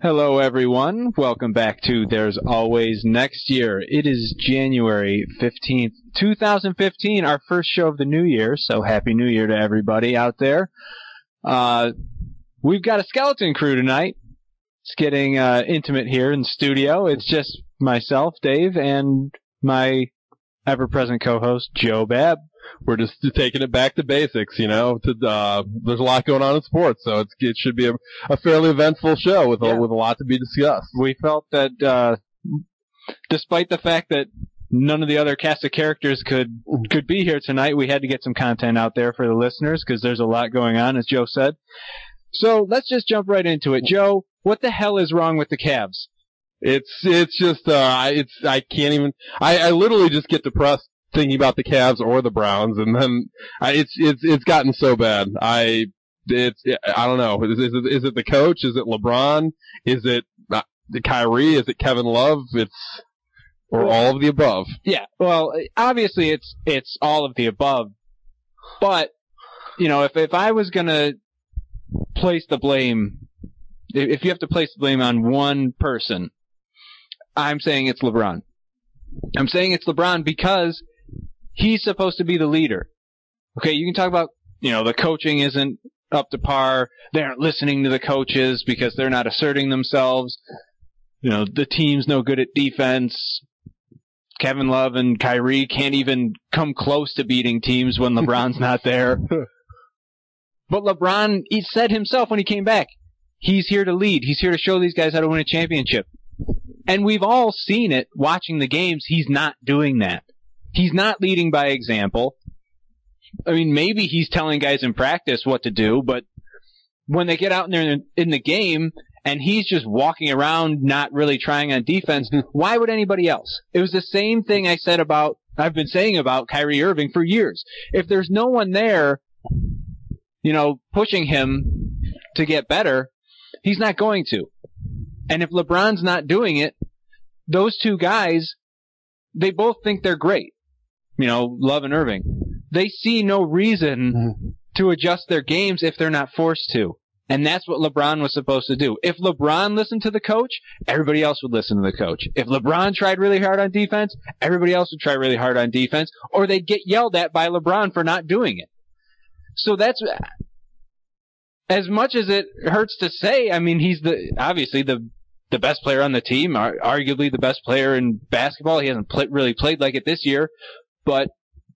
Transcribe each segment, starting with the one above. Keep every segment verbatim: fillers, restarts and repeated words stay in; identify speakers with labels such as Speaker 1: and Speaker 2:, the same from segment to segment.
Speaker 1: Hello, everyone. Welcome back to There's Always Next Year. It is January fifteenth, twenty fifteen, our first show of the new year, so Happy New Year to everybody out there. Uh, we've got a skeleton crew tonight. It's getting uh, intimate here in the studio. It's just myself, Dave, and my ever-present co-host, Joe Babb.
Speaker 2: We're just taking it back to basics, you know. To, uh, there's a lot going on in sports, so it's, it should be a, a fairly eventful show with, yeah. a, with a lot to be discussed.
Speaker 1: We felt that, uh, despite the fact that none of the other cast of characters could could be here tonight, we had to get some content out there for the listeners because there's a lot going on, as Joe said. So let's just jump right into it. Joe, what the hell is wrong with the Cavs?
Speaker 2: It's it's just uh, it's I can't even I, I literally just get depressed thinking about the Cavs or the Browns, and then I, it's it's it's gotten so bad. I it's I don't know. Is, is it is it the coach? Is it LeBron? Is it uh, Kyrie? Is it Kevin Love? It's or all of the above.
Speaker 1: Yeah. Well, obviously it's it's all of the above. But you know, if if I was gonna place the blame, if you have to place the blame on one person, I'm saying it's LeBron. I'm saying it's LeBron because he's supposed to be the leader. Okay, you can talk about, you know, the coaching isn't up to par. They aren't listening to the coaches because they're not asserting themselves. You know, the team's no good at defense. Kevin Love and Kyrie can't even come close to beating teams when LeBron's not there. But LeBron, he said himself when he came back, he's here to lead. He's here to show these guys how to win a championship. And we've all seen it watching the games. He's not doing that. He's not leading by example. I mean, maybe he's telling guys in practice what to do, but when they get out in there in the game and he's just walking around not really trying on defense, why would anybody else? It was the same thing I said about, I've been saying about Kyrie Irving for years. If there's no one there, you know, pushing him to get better, he's not going to. And if LeBron's not doing it, those two guys, they both think they're great. You know, Love and Irving. They see no reason to adjust their games if they're not forced to. And that's what LeBron was supposed to do. If LeBron listened to the coach, everybody else would listen to the coach. If LeBron tried really hard on defense, everybody else would try really hard on defense, or they'd get yelled at by LeBron for not doing it. So that's, as much as it hurts to say, I mean, he's the, obviously the, the best player on the team, arguably the best player in basketball. He hasn't play, really played like it this year, but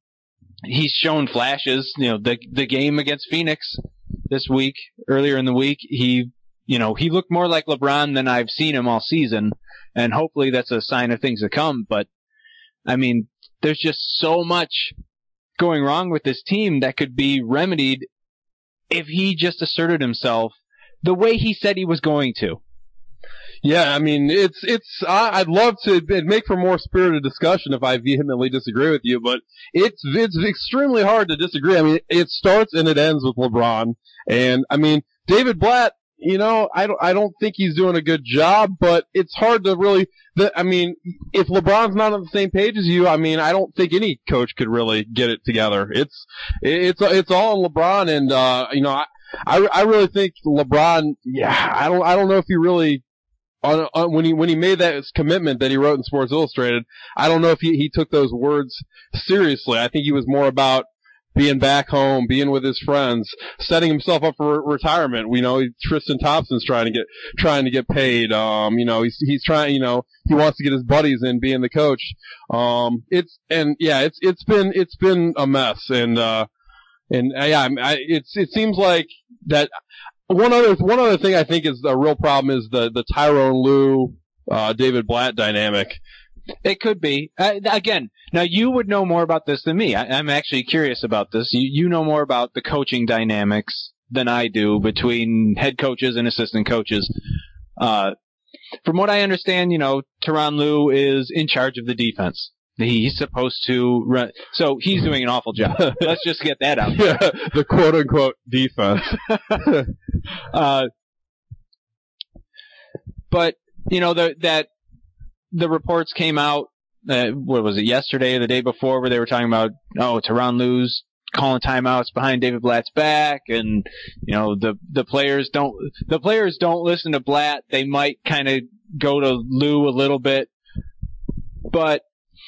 Speaker 1: he's shown flashes. You know, the the game against Phoenix this week, earlier in the week, he, you know, he looked more like LeBron than I've seen him all season, and hopefully that's a sign of things to come. But I mean, there's just so much going wrong with this team that could be remedied if he just asserted himself the way he said he was going to.
Speaker 2: Yeah, I mean, it's, it's, I'd love to, it'd make for more spirited discussion if I vehemently disagree with you, but it's, it's extremely hard to disagree. I mean, it starts and it ends with LeBron. And, I mean, David Blatt, you know, I don't, I don't think he's doing a good job, but it's hard to really, the, I mean, if LeBron's not on the same page as you, I mean, I don't think any coach could really get it together. It's, it's, it's all on LeBron, and, uh, you know, I, I, I really think LeBron, yeah, I don't, I don't know if he really, On, on, when he when he made that commitment that he wrote in Sports Illustrated, I don't know if he, he took those words seriously. I think he was more about being back home, being with his friends, setting himself up for re- retirement. You know, Tristan Thompson's trying to get trying to get paid. Um, you know, he's he's trying. You know, he wants to get his buddies in being the coach. Um, it's and yeah, it's it's been it's been a mess, and uh, and uh, yeah, I, it's it seems like that. One other one other thing I think is a real problem is the the Tyronn Lue uh, David Blatt dynamic.
Speaker 1: It could be. Uh, again, now you would know more about this than me. I, I'm actually curious about this. You you know more about the coaching dynamics than I do between head coaches and assistant coaches. Uh, from what I understand, you know, Tyronn Lue is in charge of the defense. He's supposed to run, so he's doing an awful job. Let's just get that out.
Speaker 2: Yeah, the quote-unquote defense.
Speaker 1: uh, but you know the, that the reports came out. Uh, what was it? Yesterday or the day before, where they were talking about, oh, Tyronn Lue's calling timeouts behind David Blatt's back, and you know the the players don't the players don't listen to Blatt. They might kind of go to Lou a little bit, but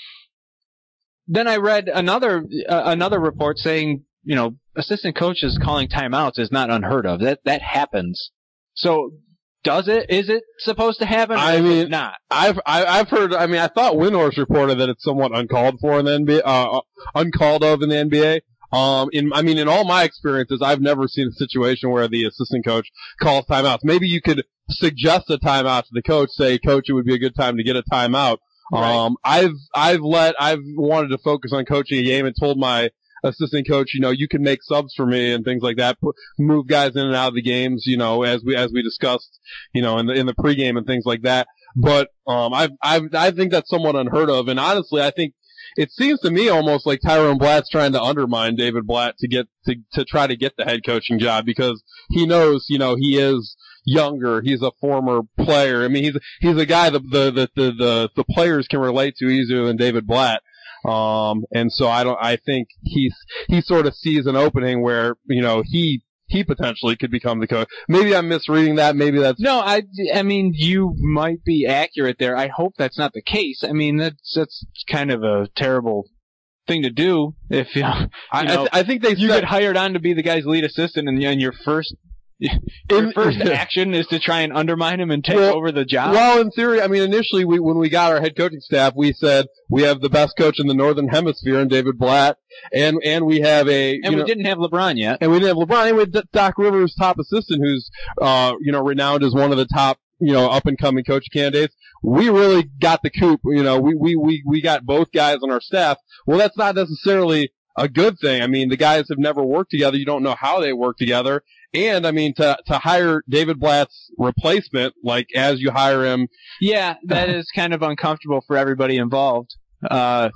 Speaker 1: then I read another uh, another report saying, you know, assistant coaches calling timeouts is not unheard of. That that happens. So does it? Is it supposed to happen? Or
Speaker 2: I
Speaker 1: is
Speaker 2: mean,
Speaker 1: it not.
Speaker 2: I've I, I've heard. I mean, I thought Windhorst reported that it's somewhat uncalled for in the N B A, uh, uncalled of in the N B A. Um, in I mean, in all my experiences, I've never seen a situation where the assistant coach calls timeouts. Maybe you could suggest a timeout to the coach. Say, coach, it would be a good time to get a timeout.
Speaker 1: Right.
Speaker 2: Um, I've I've let I've wanted to focus on coaching a game and told my assistant coach, you know, you can make subs for me and things like that, put, move guys in and out of the games, you know, as we, as we discussed, you know, in the, in the pregame and things like that. But, um, I, I, I think that's somewhat unheard of. And honestly, I think it seems to me almost like Tyrone Blatt's trying to undermine David Blatt to get, to, to try to get the head coaching job because he knows, you know, he is younger. He's a former player. I mean, he's, he's a guy that the, the, the, the, the players can relate to easier than David Blatt. Um, and so I don't, I think he's, he sort of sees an opening where, you know, he, he potentially could become the coach. Maybe I'm misreading that. Maybe that's.
Speaker 1: No, I, I mean, you might be accurate there. I hope that's not the case. I mean, that's, that's kind of a terrible thing to do if, you know, you
Speaker 2: I,
Speaker 1: know,
Speaker 2: I, th- I think they
Speaker 1: you
Speaker 2: said,
Speaker 1: get hired on to be the guy's lead assistant and, and your first, your
Speaker 2: In-
Speaker 1: first action is to try and undermine him and take
Speaker 2: Well,
Speaker 1: over the job.
Speaker 2: Well, in theory, I mean, initially, we, when we got our head coaching staff, we said we have the best coach in the Northern Hemisphere in David Blatt, and and we have a
Speaker 1: and
Speaker 2: you
Speaker 1: we
Speaker 2: know,
Speaker 1: didn't have LeBron yet.
Speaker 2: and we didn't have LeBron. And we had Doc Rivers, top assistant, who's uh you know renowned as one of the top you know up and coming coach candidates. We really got the coup. You know, we we we we got both guys on our staff. Well, that's not necessarily a good thing. I mean, the guys have never worked together. You don't know how they work together. And I mean, to to hire David Blatt's replacement, like as you hire him,
Speaker 1: Yeah, that is kind of uncomfortable for everybody involved. Uh,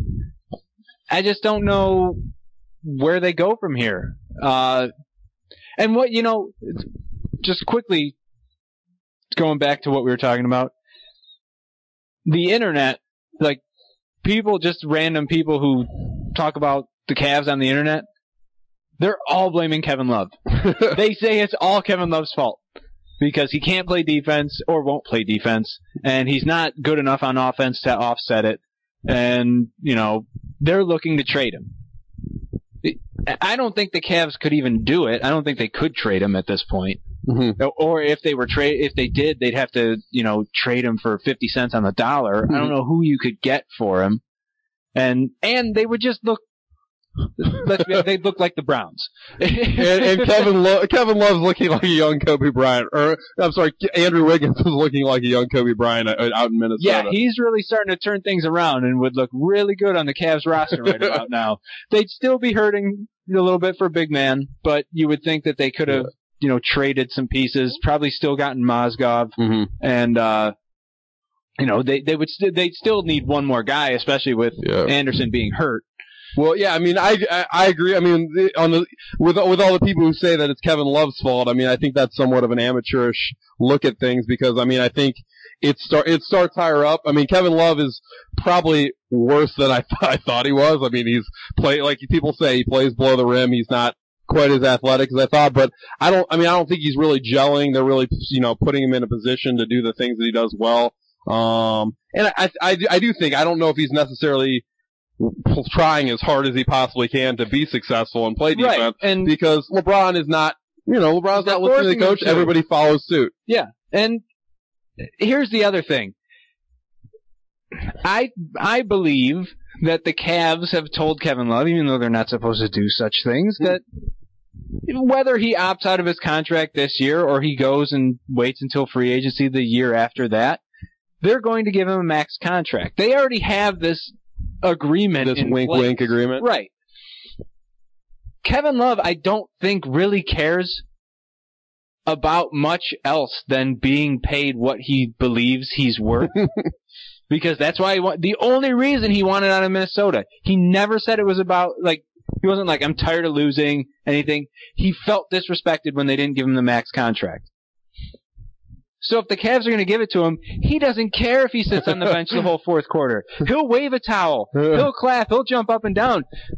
Speaker 1: I just don't know where they go from here. Uh, and what, you know, just quickly going back to what we were talking about, the internet, like people, just random people who talk about the Cavs on the internet, they're all blaming Kevin Love. They say it's all Kevin Love's fault because he can't play defense or won't play defense, and he's not good enough on offense to offset it. And, you know, they're looking to trade him. I don't think the Cavs could even do it. I don't think they could trade him at this point.
Speaker 2: Mm-hmm.
Speaker 1: Or if they were trade, if they did, they'd have to, you know, trade him for fifty cents on the dollar. Mm-hmm. I don't know who you could get for him, and and they would just look. Let's be, they look like the Browns.
Speaker 2: and, and Kevin Lo- Kevin Love's looking like a young Kobe Bryant. Or I'm sorry, Andrew Wiggins is looking like a young Kobe Bryant out in Minnesota.
Speaker 1: Yeah, he's really starting to turn things around and would look really good on the Cavs roster right about now. They'd still be hurting a little bit for a big man, but you would think that they could have, yeah. you know, traded some pieces. Probably still gotten Mozgov,
Speaker 2: mm-hmm.
Speaker 1: and uh, you know, they they would st- they'd still need one more guy, especially with yeah. Anderson being hurt.
Speaker 2: Well, yeah, I mean, I, I, I agree. I mean, on the, with, with all the people who say that it's Kevin Love's fault, I mean, I think that's somewhat of an amateurish look at things because, I mean, I think it start, it starts higher up. I mean, Kevin Love is probably worse than I, th- I thought he was. I mean, he's play, like people say, he plays below the rim. He's not quite as athletic as I thought, but I don't, I mean, I don't think he's really gelling. They're really, you know, putting him in a position to do the things that he does well. Um, and I, I, I do think, I don't know if he's necessarily trying as hard as he possibly can to be successful and play defense,
Speaker 1: right. and
Speaker 2: because LeBron is not, you know, LeBron's not listening to the coach. Everybody follows suit.
Speaker 1: Yeah, and here's the other thing. I I believe that the Cavs have told Kevin Love, even though they're not supposed to do such things, that whether he opts out of his contract this year or he goes and waits until free agency the year after that, they're going to give him a max contract. They already have this agreement,
Speaker 2: this wink
Speaker 1: place.
Speaker 2: wink agreement,
Speaker 1: right? Kevin Love, I don't think really cares about much else than being paid what he believes he's worth, because that's why he wa- the only reason he wanted out of Minnesota. He never said it was about, like, he wasn't like, I'm tired of losing anything. He felt disrespected when they didn't give him the max contract. So if the Cavs are going to give it to him, he doesn't care if he sits on the bench the whole fourth quarter. He'll wave a towel. He'll clap. He'll jump up and down.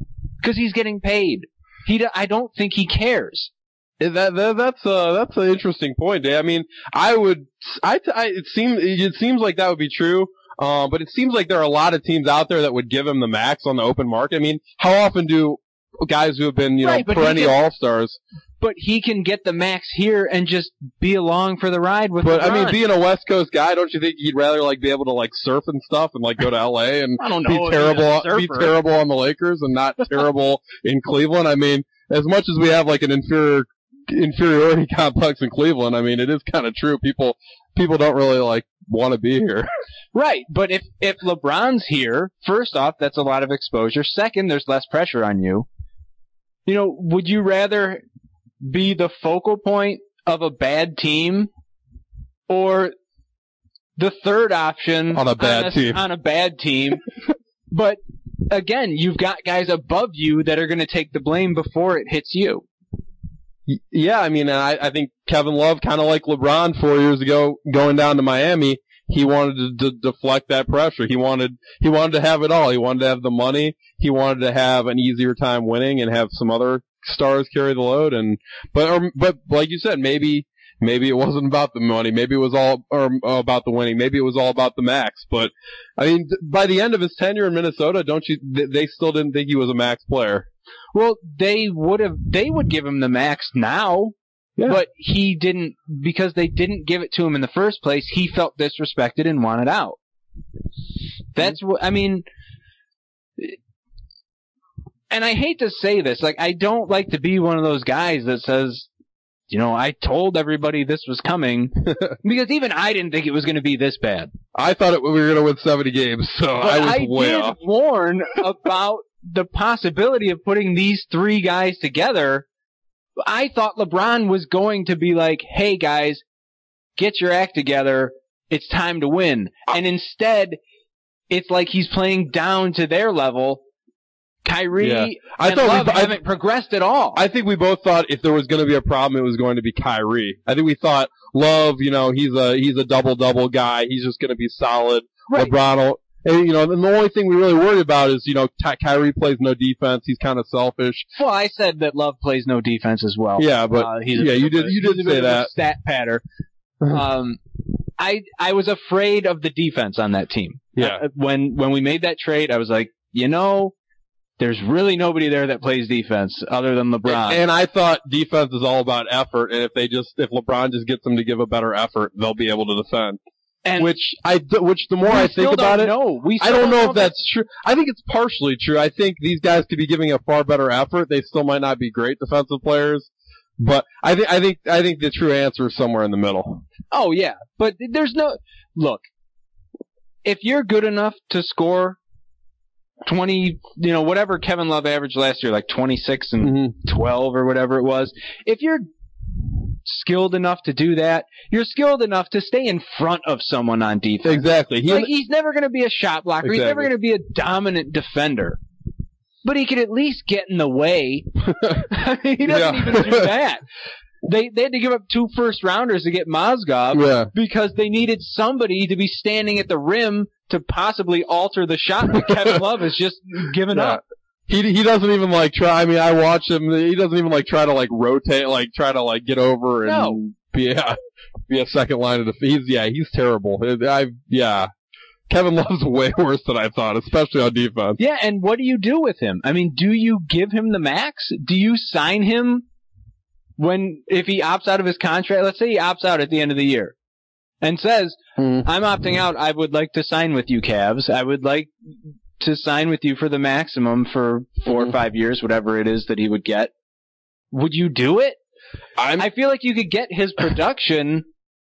Speaker 1: because he's getting paid. He, do, I don't think he cares.
Speaker 2: That, that that's uh that's an interesting point, Dave. I mean, I would, I, I it seems it seems like that would be true. Um, but it seems like there are a lot of teams out there that would give him the max on the open market. I mean, how often do guys who have been, you know,
Speaker 1: right,
Speaker 2: perennial all-stars?
Speaker 1: But he can get the max here and just be along for the ride with
Speaker 2: But,
Speaker 1: LeBron.
Speaker 2: I mean, being a West Coast guy, don't you think he'd rather, like, be able to, like, surf and stuff and, like, go to L A and
Speaker 1: I don't know
Speaker 2: be
Speaker 1: if
Speaker 2: terrible,
Speaker 1: he's a
Speaker 2: be
Speaker 1: surfer.
Speaker 2: terrible on the Lakers and not terrible in Cleveland? I mean, as much as we have, like, an inferior, inferiority complex in Cleveland, I mean, it is kind of true. People, people don't really, like, want to be here.
Speaker 1: Right, but if, if LeBron's here, first off, that's a lot of exposure. Second, there's less pressure on you. You know, would you rather be the focal point of a bad team or the third option
Speaker 2: On a bad
Speaker 1: on a,
Speaker 2: team.
Speaker 1: on a bad team? But again, you've got guys above you that are going to take the blame before it hits you.
Speaker 2: Yeah, I mean, I, I think Kevin Love, kind of like LeBron four years ago, going down to Miami, he wanted to d- deflect that pressure. He wanted, he wanted to have it all. He wanted to have the money. He wanted to have an easier time winning and have some other stars carry the load. And, but, or, but like you said, maybe, maybe it wasn't about the money. Maybe it was all, or uh, about the winning. Maybe it was all about the max. But, I mean, by the end of his tenure in Minnesota, don't you, they still didn't think he was a max player.
Speaker 1: Well, they would have, they would give him the max now. Yeah. But he didn't, because they didn't give it to him in the first place, he felt disrespected and wanted out. That's what, I mean, and I hate to say this, like, I don't like to be one of those guys that says, you know, I told everybody this was coming, because even I didn't think it was going to be this bad.
Speaker 2: I thought it, we were going to win seventy games, so
Speaker 1: but
Speaker 2: I was
Speaker 1: I
Speaker 2: way
Speaker 1: did
Speaker 2: off.
Speaker 1: warn about the possibility of putting these three guys together. I thought LeBron was going to be like, hey guys, get your act together. It's time to win. And instead, it's like he's playing down to their level. Kyrie
Speaker 2: yeah. I
Speaker 1: and
Speaker 2: thought
Speaker 1: Love
Speaker 2: we,
Speaker 1: haven't
Speaker 2: I,
Speaker 1: progressed at all.
Speaker 2: I think we both thought if there was going to be a problem, it was going to be Kyrie. I think we thought Love, you know, he's a, he's a double-double guy. He's just going to be solid.
Speaker 1: Right.
Speaker 2: LeBron will, and, you know, and the only thing we really worry about is, you know, Ty- Kyrie plays no defense. He's kind of selfish.
Speaker 1: Well, I said that Love plays no defense as well.
Speaker 2: Yeah, but
Speaker 1: uh, he's
Speaker 2: yeah, you did
Speaker 1: a,
Speaker 2: you did say that.
Speaker 1: Stat patter. um, I I was afraid of the defense on that team.
Speaker 2: Yeah.
Speaker 1: Uh, when when we made that trade, I was like, you know, there's really nobody there that plays defense other than LeBron.
Speaker 2: And I thought defense is all about effort, and if they just if LeBron just gets them to give a better effort, they'll be able to defend.
Speaker 1: And
Speaker 2: which I, which the more I think about it,
Speaker 1: know. We
Speaker 2: I don't know, know if
Speaker 1: that.
Speaker 2: that's true. I think it's partially true. I think these guys could be giving a far better effort. They still might not be great defensive players, but I think, I think, I think the true answer is somewhere in the middle.
Speaker 1: Oh yeah, but there's no, look, if you're good enough to score twenty, you know, whatever Kevin Love averaged last year, like twenty-six and mm-hmm. twelve or whatever it was, if you're skilled enough to do that, you're skilled enough to stay in front of someone on defense.
Speaker 2: Exactly.
Speaker 1: He, like, he's never going to be a shot blocker.
Speaker 2: Exactly.
Speaker 1: He's never going to be a dominant defender. But he could at least get in the way. I mean, he doesn't
Speaker 2: yeah.
Speaker 1: even do that. They they had to give up two first rounders to get Mozgov
Speaker 2: yeah.
Speaker 1: because they needed somebody to be standing at the rim to possibly alter the shot that Kevin Love has just given
Speaker 2: yeah.
Speaker 1: up.
Speaker 2: He he doesn't even like try. I mean, I watch him. He doesn't even like try to like rotate, like try to like get over and
Speaker 1: no.
Speaker 2: be a be a second line of defense. He's yeah, he's terrible. I yeah, Kevin Love's way worse than I thought, especially on defense.
Speaker 1: Yeah, and what do you do with him? I mean, do you give him the max? Do you sign him when if he opts out of his contract? Let's say he opts out at the end of the year and says,
Speaker 2: mm.
Speaker 1: "I'm opting out. I would like to sign with you, Cavs. I would like." to sign with you for the maximum for four mm-hmm. or five years, whatever it is that he would get. Would you do it? I'm, I feel like you could get his production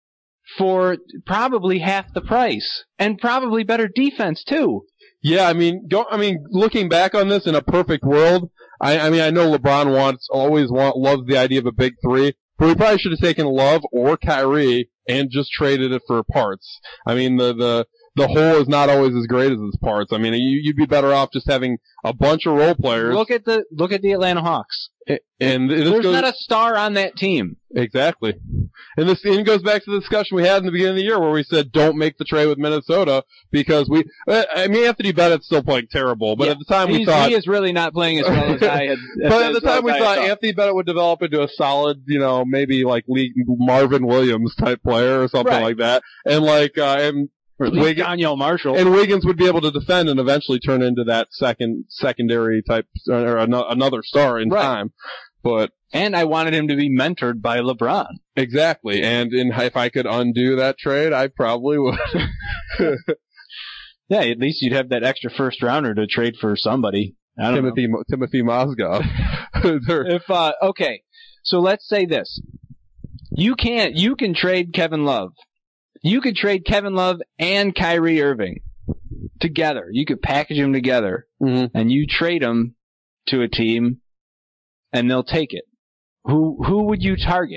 Speaker 1: for probably half the price and probably better defense too.
Speaker 2: Yeah, I mean, go, I mean, looking back on this in a perfect world, I, I mean, I know LeBron wants, always want, loves the idea of a big three, but we probably should have taken Love or Kyrie and just traded it for parts. I mean, the, the, the whole is not always as great as its parts. I mean, you, you'd be better off just having a bunch of role players.
Speaker 1: Look at the look at the Atlanta Hawks.
Speaker 2: And this
Speaker 1: There's
Speaker 2: goes,
Speaker 1: not a star on that team.
Speaker 2: Exactly. And this and goes back to the discussion we had in the beginning of the year where we said don't make the trade with Minnesota because we, I mean, Anthony Bennett's still playing terrible, but
Speaker 1: yeah.
Speaker 2: at the time
Speaker 1: He's,
Speaker 2: we thought.
Speaker 1: He is really not playing as well as I had.
Speaker 2: But at the time we thought, thought Anthony Bennett would develop into a solid, you know, maybe like Lee, Marvin Williams type player or something
Speaker 1: right.
Speaker 2: like that. And like, uh, and,
Speaker 1: Wiggins, Daniel Marshall.
Speaker 2: And Wiggins would be able to defend and eventually turn into that second, secondary type, or another star in
Speaker 1: right.
Speaker 2: time. But
Speaker 1: and I wanted him to be mentored by LeBron.
Speaker 2: Exactly. And in, if I could undo that trade, I probably would.
Speaker 1: Yeah, at least you'd have that extra first rounder to trade for somebody. I don't
Speaker 2: Timothy
Speaker 1: know.
Speaker 2: Timothy Mozgov.
Speaker 1: if uh, okay, so let's say this: you can't. You can trade Kevin Love. You could trade Kevin Love and Kyrie Irving together. You could package them together,
Speaker 2: mm-hmm.
Speaker 1: and you trade them to a team. And they'll take it. Who who would you target?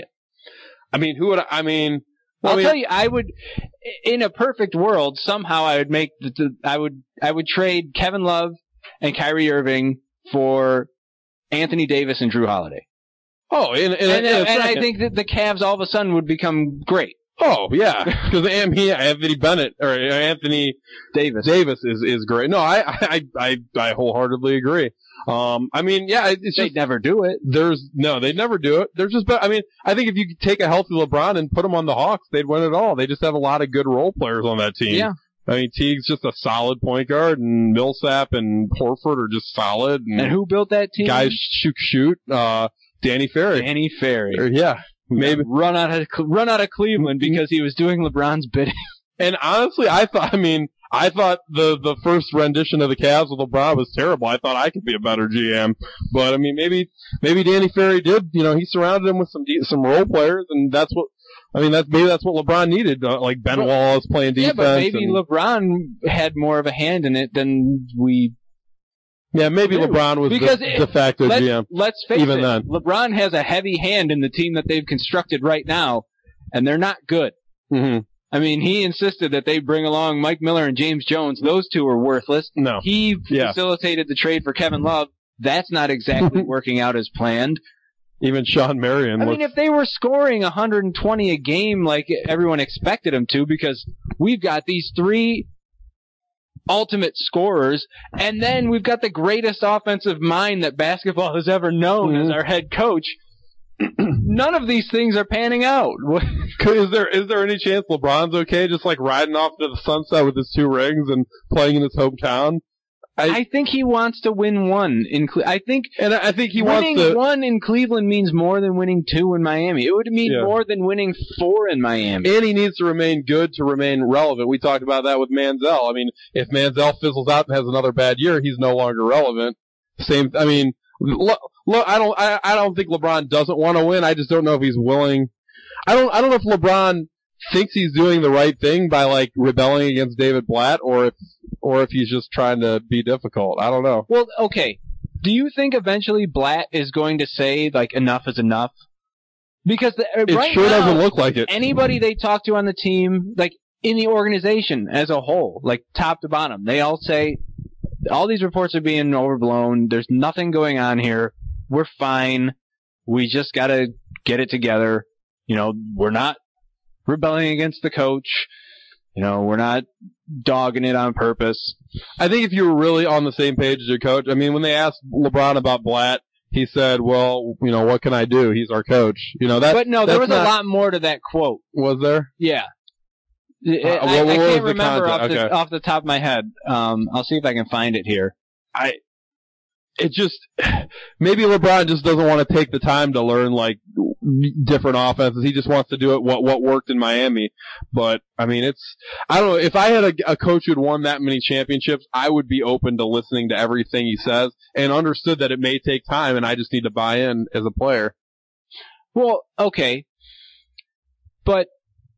Speaker 2: I mean, who would I, I mean?
Speaker 1: I'll
Speaker 2: I mean,
Speaker 1: tell you, I would. In a perfect world, somehow I would make the, the. I would I would trade Kevin Love and Kyrie Irving for Anthony Davis and Drew Holiday.
Speaker 2: Oh, in, in,
Speaker 1: and,
Speaker 2: in a
Speaker 1: and I
Speaker 2: second.
Speaker 1: think that the Cavs all of a sudden would become great.
Speaker 2: Oh yeah, because Anthony Bennett or Anthony
Speaker 1: Davis
Speaker 2: Davis is is great. No, I I I, I wholeheartedly agree. Um, I mean, yeah, it's
Speaker 1: they'd
Speaker 2: just,
Speaker 1: never do it.
Speaker 2: There's no, they'd never do it. There's just, I mean, I think if you could take a healthy LeBron and put him on the Hawks, they'd win it all. They just have a lot of good role players on that team.
Speaker 1: Yeah.
Speaker 2: I mean, Teague's just a solid point guard, and Millsap and Horford are just solid. And,
Speaker 1: and who built that team?
Speaker 2: Guys shoot, shoot. Uh, Danny Ferry.
Speaker 1: Danny Ferry.
Speaker 2: Or, yeah, maybe
Speaker 1: run out of run out of Cleveland because he was doing LeBron's bidding.
Speaker 2: And honestly, I thought, I mean. I thought the, the first rendition of the Cavs with LeBron was terrible. I thought I could be a better G M. But, I mean, maybe, maybe Danny Ferry did, you know, he surrounded him with some, de- some role players, and that's what, I mean, that's, maybe that's what LeBron needed, uh, like Ben Wallace playing defense.
Speaker 1: Yeah, but maybe
Speaker 2: and,
Speaker 1: LeBron had more of a hand in it than we.
Speaker 2: Yeah, maybe
Speaker 1: do.
Speaker 2: LeBron was
Speaker 1: because
Speaker 2: the
Speaker 1: it,
Speaker 2: de facto
Speaker 1: let's,
Speaker 2: G M.
Speaker 1: Let's face
Speaker 2: even
Speaker 1: it,
Speaker 2: then.
Speaker 1: LeBron has a heavy hand in the team that they've constructed right now, and they're not good.
Speaker 2: Mm-hmm.
Speaker 1: I mean, he insisted that they bring along Mike Miller and James Jones. Those two are worthless.
Speaker 2: No.
Speaker 1: He
Speaker 2: yeah.
Speaker 1: facilitated the trade for Kevin Love. That's not exactly working out as planned.
Speaker 2: Even Sean Marion.
Speaker 1: I
Speaker 2: looks...
Speaker 1: mean, if they were scoring one hundred twenty a game like everyone expected them to, because we've got these three ultimate scorers, and then we've got the greatest offensive mind that basketball has ever known
Speaker 2: mm-hmm.
Speaker 1: as our head coach. None of these things are panning out.
Speaker 2: Is there is there any chance LeBron's okay, just like riding off to the sunset with his two rings and playing in his hometown?
Speaker 1: I, I think he wants to win one in. Cle- I think,
Speaker 2: and I think he
Speaker 1: winning
Speaker 2: wants to.
Speaker 1: one in Cleveland means more than winning two in Miami. It would mean
Speaker 2: yeah.
Speaker 1: more than winning four in Miami.
Speaker 2: And he needs to remain good to remain relevant. We talked about that with Manziel. I mean, if Manziel fizzles out and has another bad year, he's no longer relevant. Same. I mean. Look, look, I don't, I, I don't think LeBron doesn't want to win. I just don't know if he's willing. I don't, I don't know if LeBron thinks he's doing the right thing by like rebelling against David Blatt, or if, or if he's just trying to be difficult. I don't know.
Speaker 1: Well, okay. Do you think eventually Blatt is going to say like enough is enough? Because the,
Speaker 2: it
Speaker 1: right
Speaker 2: sure
Speaker 1: now,
Speaker 2: doesn't look like it.
Speaker 1: Anybody they talk to on the team, like in the organization as a whole, like top to bottom, they all say. All these reports are being overblown. There's nothing going on here. We're fine. We just got to get it together. You know, we're not rebelling against the coach. You know, we're not dogging it on purpose.
Speaker 2: I think if you were really on the same page as your coach, I mean, when they asked LeBron about Blatt, he said, well, you know, what can I do? He's our coach. You know, that.
Speaker 1: But no, there was
Speaker 2: not,
Speaker 1: a lot more to that quote.
Speaker 2: Was there?
Speaker 1: Yeah.
Speaker 2: Uh,
Speaker 1: I,
Speaker 2: what, what
Speaker 1: I can't remember
Speaker 2: off
Speaker 1: the,
Speaker 2: okay.
Speaker 1: off the top of my head. Um, I'll see if I can find it here.
Speaker 2: I, it just, maybe LeBron just doesn't want to take the time to learn like different offenses. He just wants to do it what what worked in Miami. But I mean, it's I don't know. If I had a, a coach who'd won that many championships, I would be open to listening to everything he says and understood that it may take time, and I just need to buy in as a player.
Speaker 1: Well, okay, but.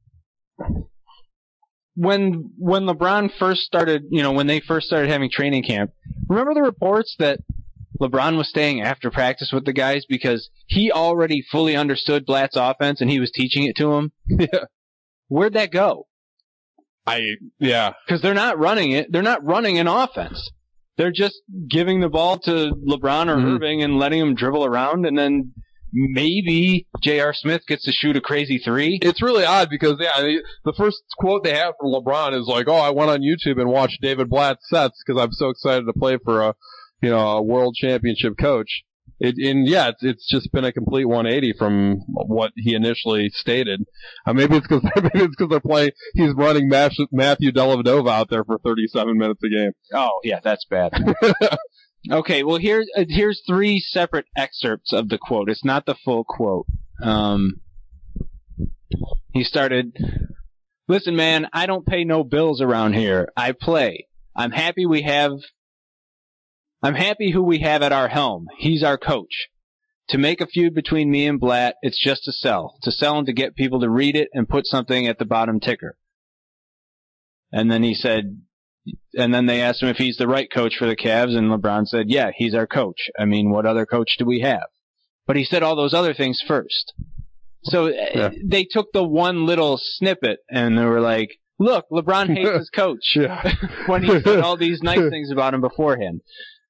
Speaker 1: When when LeBron first started, you know, when they first started having training camp, remember the reports that LeBron was staying after practice with the guys because he already fully understood Blatt's offense and he was teaching it to them?
Speaker 2: Yeah.
Speaker 1: Where'd that go?
Speaker 2: I yeah,
Speaker 1: because they're not running it. They're not running an offense. They're just giving the ball to LeBron or
Speaker 2: Mhm.
Speaker 1: Irving and letting him dribble around, and then maybe J R. Smith gets to shoot a crazy three.
Speaker 2: it's really odd because yeah, I mean, the first quote they have from LeBron is like, "Oh, I went on YouTube and watched David Blatt's sets because I'm so excited to play for a, you know, a world championship coach." It, and yeah, it's, it's just been a complete one eighty from what he initially stated. Uh, maybe it's because maybe it's because they're playing. He's running Mash, Matthew Dellavedova out there for thirty-seven minutes a game.
Speaker 1: Oh, yeah, that's bad. Okay, well, here's uh, here's three separate excerpts of the quote. It's not the full quote. Um, he started, "Listen, man, I don't pay no bills around here. I play. I'm happy we have. I'm happy who we have at our helm. He's our coach. To make a feud between me and Blatt, it's just to sell. To sell and to get people to read it and put something at the bottom ticker." And then he said, and then they asked him if he's the right coach for the Cavs, and LeBron said, yeah, he's our coach. I mean, what other coach do we have? But he said all those other things first. So yeah. They took the one little snippet, and they were like, look, LeBron hates his coach.
Speaker 2: Yeah.
Speaker 1: When he said all these nice things about him beforehand.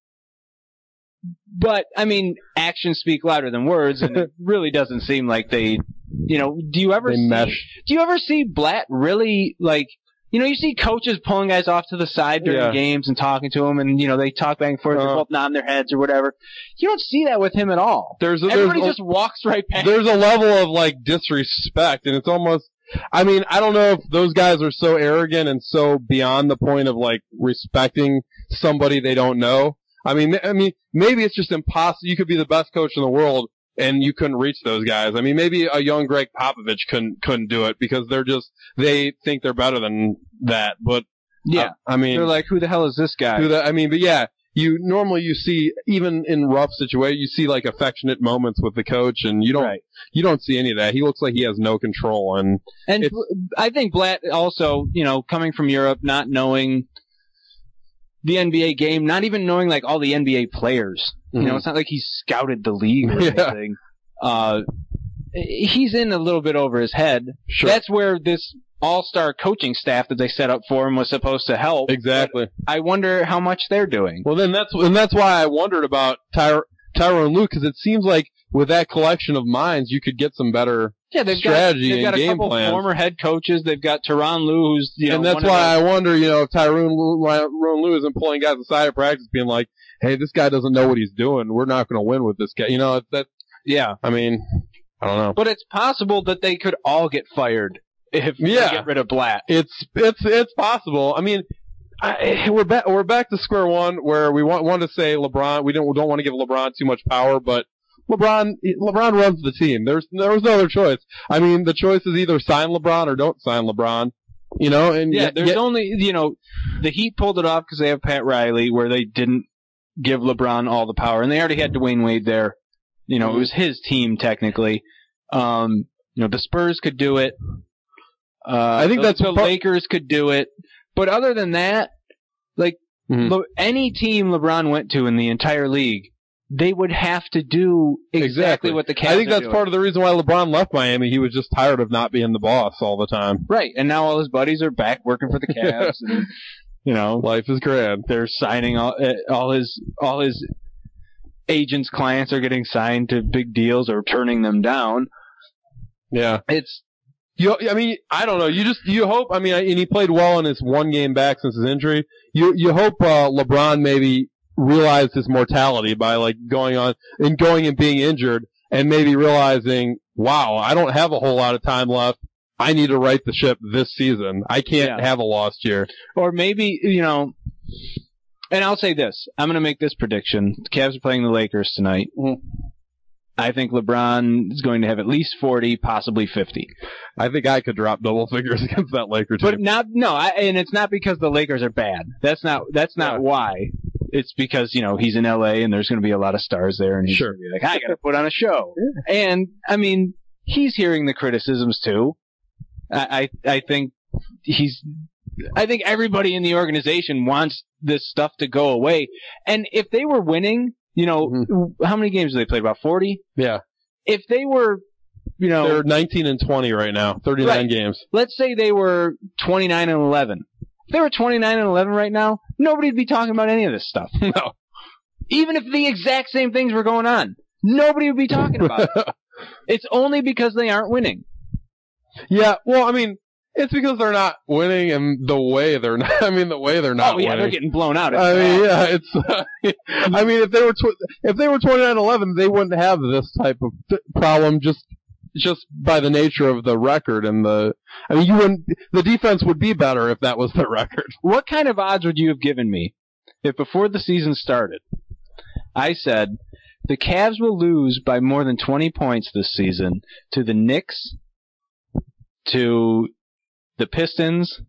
Speaker 1: But, I mean, actions speak louder than words, and it really doesn't seem like they, you know, do you ever
Speaker 2: they
Speaker 1: see,
Speaker 2: mesh.
Speaker 1: do you ever see Blatt really, like, you know, you see coaches pulling guys off to the side during
Speaker 2: Yeah.
Speaker 1: games and talking to them, and, you know, they talk back and forth,
Speaker 2: Uh,
Speaker 1: they're both nodding their heads or whatever. You don't see that with him at all.
Speaker 2: There's a,
Speaker 1: Everybody
Speaker 2: there's
Speaker 1: just walks right past.
Speaker 2: There's a level of like disrespect, and it's almost. I mean, I don't know if those guys are so arrogant and so beyond the point of like respecting somebody they don't know. I mean, I mean, maybe it's just impossible. You could be the best coach in the world, and you couldn't reach those guys. I mean, maybe a young Greg Popovich couldn't couldn't do it because they're just they think they're better than that. But
Speaker 1: Yeah.
Speaker 2: uh, I mean,
Speaker 1: They're like, who the hell is this guy?
Speaker 2: who the, I mean, but yeah, you normally you see even in rough situations, you see like affectionate moments with the coach, and you don't
Speaker 1: Right.
Speaker 2: you don't see any of that. He looks like he has no control, and
Speaker 1: And
Speaker 2: It's-
Speaker 1: I think Blatt also, you know, coming from Europe, not knowing the N B A game, not even knowing like all the N B A players. You know,
Speaker 2: Mhm.
Speaker 1: it's not like he's scouted the league or
Speaker 2: Yeah.
Speaker 1: anything. Uh, he's in a little bit over his head.
Speaker 2: Sure.
Speaker 1: That's where this all-star coaching staff that they set up for him was supposed to help.
Speaker 2: exactly.
Speaker 1: But I wonder how much they're doing.
Speaker 2: Well, then that's and that's why I wondered about Ty- Tyronn Lue, because it seems like with that collection of minds, you could get some better.
Speaker 1: Yeah, they've
Speaker 2: strategy
Speaker 1: got, they've
Speaker 2: and
Speaker 1: got a
Speaker 2: game
Speaker 1: couple
Speaker 2: plans.
Speaker 1: former head coaches. They've got Tyronn Lue, who's, you know,
Speaker 2: and that's
Speaker 1: one of
Speaker 2: why
Speaker 1: the-
Speaker 2: I wonder, you know, if Tyronn Lue, Tyronn Lue isn't pulling guys aside at practice, being like, "Hey, this guy doesn't know what he's doing. We're not going to win with this guy." You know, that.
Speaker 1: yeah.
Speaker 2: I mean, I don't know.
Speaker 1: But it's possible that they could all get fired if
Speaker 2: Yeah.
Speaker 1: they get rid of Blatt.
Speaker 2: It's it's it's possible. I mean, I, we're back we're back to square one where we want want to say LeBron. We don't we don't want to give LeBron too much power, but LeBron LeBron runs the team. There's there was no other choice. I mean, the choice is either sign LeBron or don't sign LeBron. You know, and
Speaker 1: Yeah,
Speaker 2: yet-
Speaker 1: there's
Speaker 2: yet-
Speaker 1: only, you know, the Heat pulled it off because they have Pat Riley, where they didn't give LeBron all the power, and they already had Dwayne Wade there. You know, it was his team technically. Um, you know, the Spurs could do it. Uh,
Speaker 2: I think
Speaker 1: the,
Speaker 2: that's
Speaker 1: the
Speaker 2: part-
Speaker 1: Lakers could do it, but other than that, like
Speaker 2: Mhm.
Speaker 1: Le- any team LeBron went to in the entire league, they would have to do exactly,
Speaker 2: Exactly.
Speaker 1: what the Cavs
Speaker 2: I think
Speaker 1: are
Speaker 2: that's
Speaker 1: doing.
Speaker 2: part of the reason why LeBron left Miami. He was just tired of not being the boss all the time.
Speaker 1: Right, and now all his buddies are back working for the Cavs, and you know,
Speaker 2: Life is grand.
Speaker 1: they're signing all uh, all his all his agents' clients are getting signed to big deals or turning them down.
Speaker 2: Yeah.
Speaker 1: It's
Speaker 2: You, I mean, I don't know. You just, you hope, I mean, and he played well in his one game back since his injury. You, you hope, uh, LeBron maybe realized his mortality by like going on and going and being injured and maybe realizing, wow, I don't have a whole lot of time left. I need to right the ship this season. I can't
Speaker 1: Yeah.
Speaker 2: have a lost year.
Speaker 1: or maybe you know. And I'll say this: I'm going to make this prediction. The Cavs are playing the Lakers tonight. I think LeBron is going to have at least forty, possibly fifty.
Speaker 2: I think I could drop double figures against that Laker team.
Speaker 1: But not no, I, and it's not because the Lakers are bad. That's not that's not
Speaker 2: Yeah.
Speaker 1: why. It's because, you know, he's in L A and there's going to be a lot of stars there, and he's
Speaker 2: Sure.
Speaker 1: going to be like, I got to put on a show. And I mean, he's hearing the criticisms too. I I, I think he's. I think everybody in the organization wants this stuff to go away. And if they were winning, you know,
Speaker 2: Mhm.
Speaker 1: how many games have they played? About forty?
Speaker 2: Yeah.
Speaker 1: If they were you know,
Speaker 2: they're nineteen and twenty right now, thirty-nine
Speaker 1: right.
Speaker 2: games.
Speaker 1: Let's say they were twenty-nine and eleven. If they were twenty-nine and eleven right now, nobody'd be talking about any of this stuff.
Speaker 2: No.
Speaker 1: Even if the exact same things were going on, nobody would be talking about it. It's only because they aren't winning.
Speaker 2: Yeah, well, I mean, it's because they're not winning, and the way they're not. I mean, the way they're not.
Speaker 1: Oh yeah,
Speaker 2: winning.
Speaker 1: they're getting blown out. It's
Speaker 2: I mean,
Speaker 1: bad.
Speaker 2: yeah, it's. Uh, I mean, if they were tw- if they were twenty-nine eleven, they wouldn't have this type of th- problem just just by the nature of the record and the. I mean, you wouldn't. The defense would be better if that was the record.
Speaker 1: What kind of odds would you have given me if before the season started, I said the Cavs will lose by more than twenty points this season to the Knicks, to the Pistons,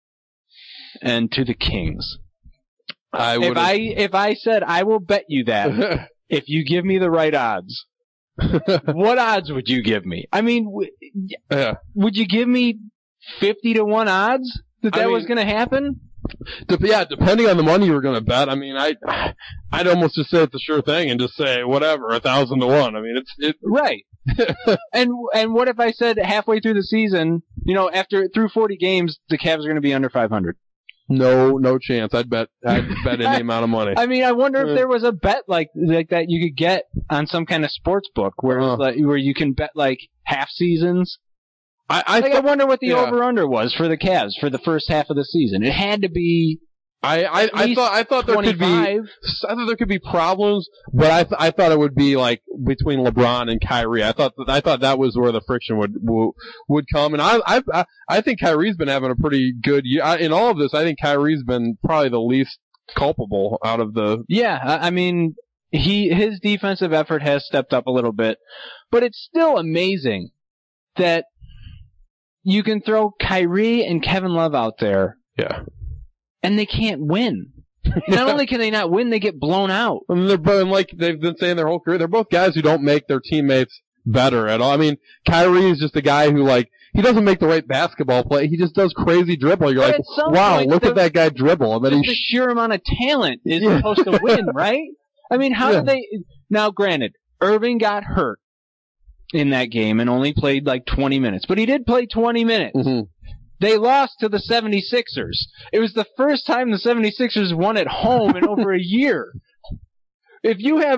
Speaker 1: and to the Kings?
Speaker 2: I
Speaker 1: if I if I said I will bet you that if you give me the right odds, what odds would you give me? I mean, w-
Speaker 2: yeah.
Speaker 1: would you give me fifty to one odds that that
Speaker 2: I mean,
Speaker 1: was going to happen?
Speaker 2: De- yeah, depending on the money you were going to bet. I mean, I I'd almost just say it's a sure thing and just say whatever, a thousand to one. I mean, it's it
Speaker 1: right. and and what if I said halfway through the season, you know, after through forty games, the Cavs are going to be under five hundred?
Speaker 2: No, no chance. I'd bet. I'd bet any amount of money.
Speaker 1: I mean, I wonder if there was a bet like like that you could get on some kind of sports book where
Speaker 2: Uh-huh.
Speaker 1: it's like, where you can bet like half seasons.
Speaker 2: I I,
Speaker 1: Like,
Speaker 2: thought,
Speaker 1: I wonder what the
Speaker 2: yeah.
Speaker 1: over under was for the Cavs for the first half of the season. It had to be.
Speaker 2: I I, I
Speaker 1: least
Speaker 2: thought I thought there could be
Speaker 1: twenty-five.
Speaker 2: I thought there could be problems, but I th- I thought it would be like between LeBron and Kyrie. I thought I thought that was where the friction would would, would come, and I I I think Kyrie's been having a pretty good year I, in all of this. I think Kyrie's been probably the least culpable out of the.
Speaker 1: Yeah, I I mean, he his defensive effort has stepped up a little bit, but it's still amazing that you can throw Kyrie and Kevin Love out there
Speaker 2: Yeah.
Speaker 1: and they can't win. Not only can they not win, they get blown out.
Speaker 2: And they're both, like they've been saying their whole career, they're both guys who don't make their teammates better at all. I mean, Kyrie is just a guy who, like, he doesn't make the right basketball play. He just does crazy dribbling. You're
Speaker 1: But
Speaker 2: like,
Speaker 1: at some
Speaker 2: wow,
Speaker 1: point,
Speaker 2: look
Speaker 1: the-
Speaker 2: at that guy dribble. And then
Speaker 1: Just
Speaker 2: he
Speaker 1: the sheer amount of talent is
Speaker 2: Yeah.
Speaker 1: supposed to win, right? I mean, how
Speaker 2: Yeah.
Speaker 1: did they... Now, granted, Irving got hurt in that game and only played like twenty minutes, but he did play twenty minutes.
Speaker 2: Mhm.
Speaker 1: They lost to the seventy-sixers. It was the first time the seventy-sixers won at home in over a year. If you have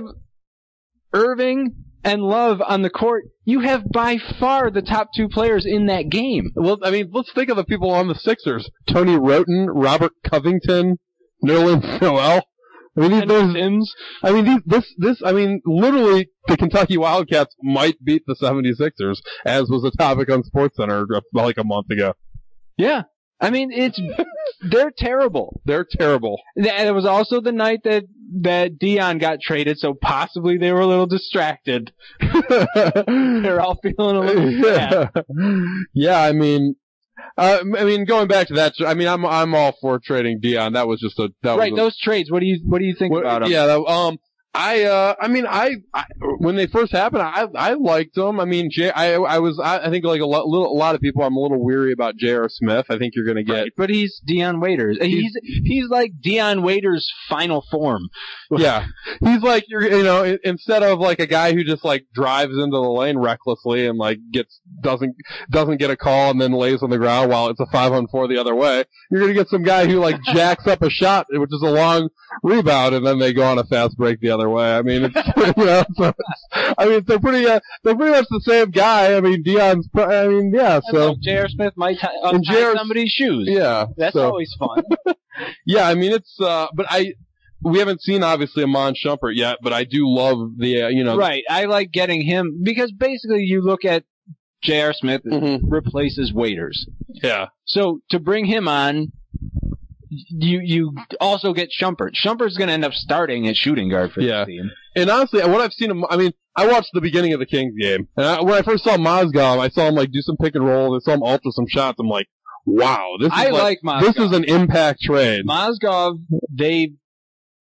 Speaker 1: Irving and Love on the court, you have by far the top two players in that game.
Speaker 2: Well, I mean, let's think of the people on the Sixers. Tony Roten, Robert Covington, Nerlens Noel. I mean, these,
Speaker 1: And
Speaker 2: there's,
Speaker 1: Sims.
Speaker 2: I mean, these, this, this, I mean, literally, the Kentucky Wildcats might beat the seventy-sixers, as was a topic on SportsCenter like a month ago.
Speaker 1: Yeah. I mean, it's, they're terrible.
Speaker 2: They're terrible.
Speaker 1: And it was also the night that, that Dion got traded, so possibly they were a little distracted. They're all feeling a little sad.
Speaker 2: yeah. yeah, I mean, uh, I mean, going back to that, I mean, I'm I'm all for trading Dion. That was just a that
Speaker 1: Right,
Speaker 2: was a,
Speaker 1: those trades, what do you, what do you think
Speaker 2: what-
Speaker 1: about them?
Speaker 2: Yeah, that, um, I uh, I mean, I, I when they first happened, I I liked them. I mean, J, I I was I, I think like a lot, little, a lot of people, I'm a little weary about J R. Smith. I think you're going to get.
Speaker 1: Right, but he's Dion Waiters. He's he's like Dion Waiters' final form.
Speaker 2: Yeah, he's like you're, you know, in- instead of like a guy who just like drives into the lane recklessly and like gets doesn't doesn't get a call and then lays on the ground while it's a five on four the other way. You're gonna get some guy who like jacks up a shot, which is a long rebound, and then they go on a fast break the other way. I mean, it's you know, so it's, I mean they're pretty uh, they're pretty much the same guy. I mean, Dion's. Pro- I mean, yeah. So
Speaker 1: J R. Smith might tie, uh,
Speaker 2: And
Speaker 1: tie
Speaker 2: J R.
Speaker 1: somebody's shoes.
Speaker 2: yeah,
Speaker 1: That's
Speaker 2: so.
Speaker 1: always fun.
Speaker 2: Yeah, I mean it's. Uh, but I. We haven't seen obviously Amon Shumpert yet, but I do love the uh, you know.
Speaker 1: Right. I like getting him because basically you look at J R. Smith
Speaker 2: Mhm.
Speaker 1: replaces Waiters.
Speaker 2: Yeah.
Speaker 1: So to bring him on, you you also get Shumpert. Shumpert's going to end up starting at shooting guard for
Speaker 2: Yeah.
Speaker 1: this team.
Speaker 2: And honestly, what I've seen him, I mean, I watched the beginning of the Kings game, and I, when I first saw Mozgov, I saw him like do some pick and roll, I saw him alter some shots. I'm like, wow, this is
Speaker 1: I
Speaker 2: like,
Speaker 1: like Mozgov.
Speaker 2: this is an impact trade.
Speaker 1: Mozgov, they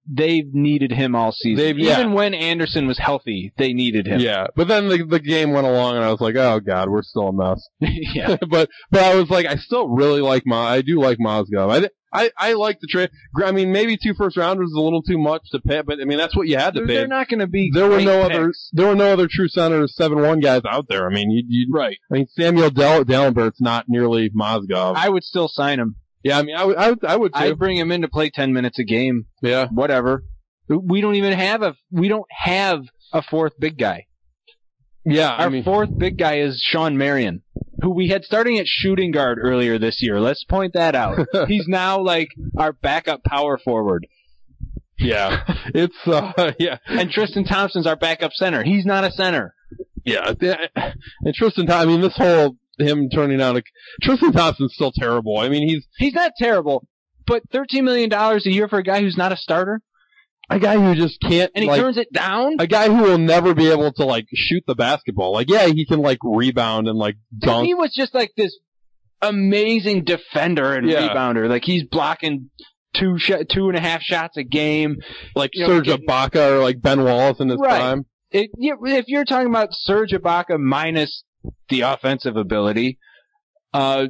Speaker 1: they've needed him all season.
Speaker 2: They've,
Speaker 1: Even
Speaker 2: yeah.
Speaker 1: when Anderson was healthy, they needed him.
Speaker 2: Yeah, but then the the game went along, and I was like, oh god, we're still a mess.
Speaker 1: yeah.
Speaker 2: but but I was like, I still really like Ma. I do like Mozgov. I I I like the trade. I mean, maybe two first rounders is a little too much to pay, but I mean that's what you had to
Speaker 1: They're,
Speaker 2: pay.
Speaker 1: they're not going to be.
Speaker 2: There were
Speaker 1: great
Speaker 2: no
Speaker 1: picks.
Speaker 2: other. There were no other true centers, seven one guys out there. I mean, you you
Speaker 1: Right.
Speaker 2: I mean, Samuel Del- Dallenbert's not nearly Mozgov.
Speaker 1: I would still sign him.
Speaker 2: yeah, I mean, I would I would, I would too.
Speaker 1: I'd bring him in to play ten minutes a game.
Speaker 2: yeah.
Speaker 1: Whatever. We don't even have a. We don't have a fourth big guy.
Speaker 2: Yeah,
Speaker 1: Our
Speaker 2: I mean,
Speaker 1: fourth big guy is Sean Marion, who we had starting at shooting guard earlier this year. Let's point that out. He's now like our backup power forward.
Speaker 2: yeah, it's uh, yeah,
Speaker 1: And Tristan Thompson's our backup center. He's not a center.
Speaker 2: yeah. And Tristan, Thom- I mean, this whole him turning out a Tristan Thompson's still terrible. I mean, he's
Speaker 1: He's not terrible, but thirteen million dollars a year for a guy who's not a starter,
Speaker 2: a guy who just can't,
Speaker 1: and he
Speaker 2: like,
Speaker 1: turns it down.
Speaker 2: a guy who will never be able to like shoot the basketball. Like, yeah, he can like rebound and like dunk.
Speaker 1: He was just like this amazing defender and
Speaker 2: Yeah.
Speaker 1: rebounder. Like he's blocking two sh- two and a half shots a game.
Speaker 2: like
Speaker 1: you know,
Speaker 2: Serge
Speaker 1: getting-
Speaker 2: Ibaka or like Ben Wallace in his
Speaker 1: Right.
Speaker 2: prime.
Speaker 1: It, you- if you're talking about Serge Ibaka minus the offensive ability, uh,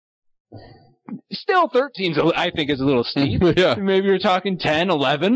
Speaker 1: still thirteen's a- I think is a little steep.
Speaker 2: yeah.
Speaker 1: Maybe you're talking ten, eleven.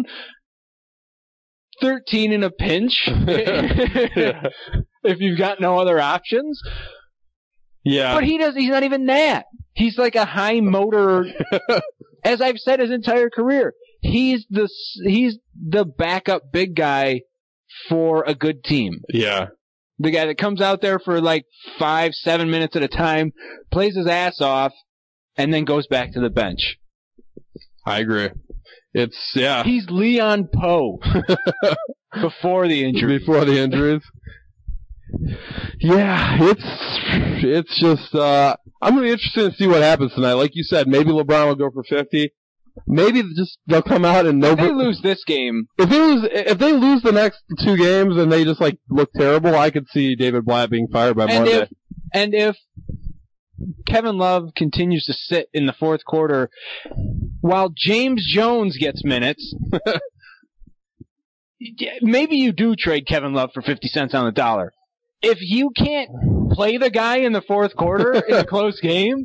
Speaker 1: thirteen in a pinch.
Speaker 2: yeah.
Speaker 1: If you've got no other options.
Speaker 2: Yeah.
Speaker 1: But he does, he's not even that. He's like a high motor, as I've said his entire career. He's the, s- he's the backup big guy for a good team.
Speaker 2: yeah.
Speaker 1: The guy that comes out there for like five, seven minutes at a time, plays his ass off, and then goes back to the bench.
Speaker 2: I agree. It's, yeah.
Speaker 1: He's Leon Poe before the injury.
Speaker 2: Before the injuries. Yeah, it's, it's just, uh, I'm gonna be interested to see what happens tonight. Like you said, maybe LeBron will go for fifty. Maybe just, they'll come out and
Speaker 1: If
Speaker 2: nobody,
Speaker 1: they lose this game,
Speaker 2: if they lose, if they lose the next two games and they just like look terrible, I could see David Blatt being fired by
Speaker 1: and
Speaker 2: Monday.
Speaker 1: if, and if Kevin Love continues to sit in the fourth quarter while James Jones gets minutes, maybe you do trade Kevin Love for fifty cents on the dollar. If you can't play the guy in the fourth quarter in a close game,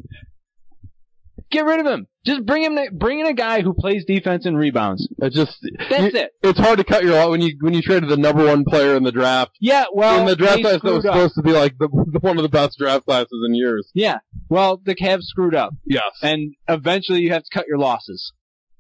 Speaker 1: get rid of him. Just bring him, bring in a guy who plays defense and rebounds.
Speaker 2: It just,
Speaker 1: That's
Speaker 2: you-
Speaker 1: it.
Speaker 2: it's hard to cut your lot when you, when you traded the number one player in the draft.
Speaker 1: Yeah, well,
Speaker 2: in the draft
Speaker 1: they
Speaker 2: class that was
Speaker 1: screwed up.
Speaker 2: supposed to be like the, the one of the best draft classes in years.
Speaker 1: Yeah, well, the Cavs screwed up,
Speaker 2: Yes.
Speaker 1: and eventually you have to cut your losses.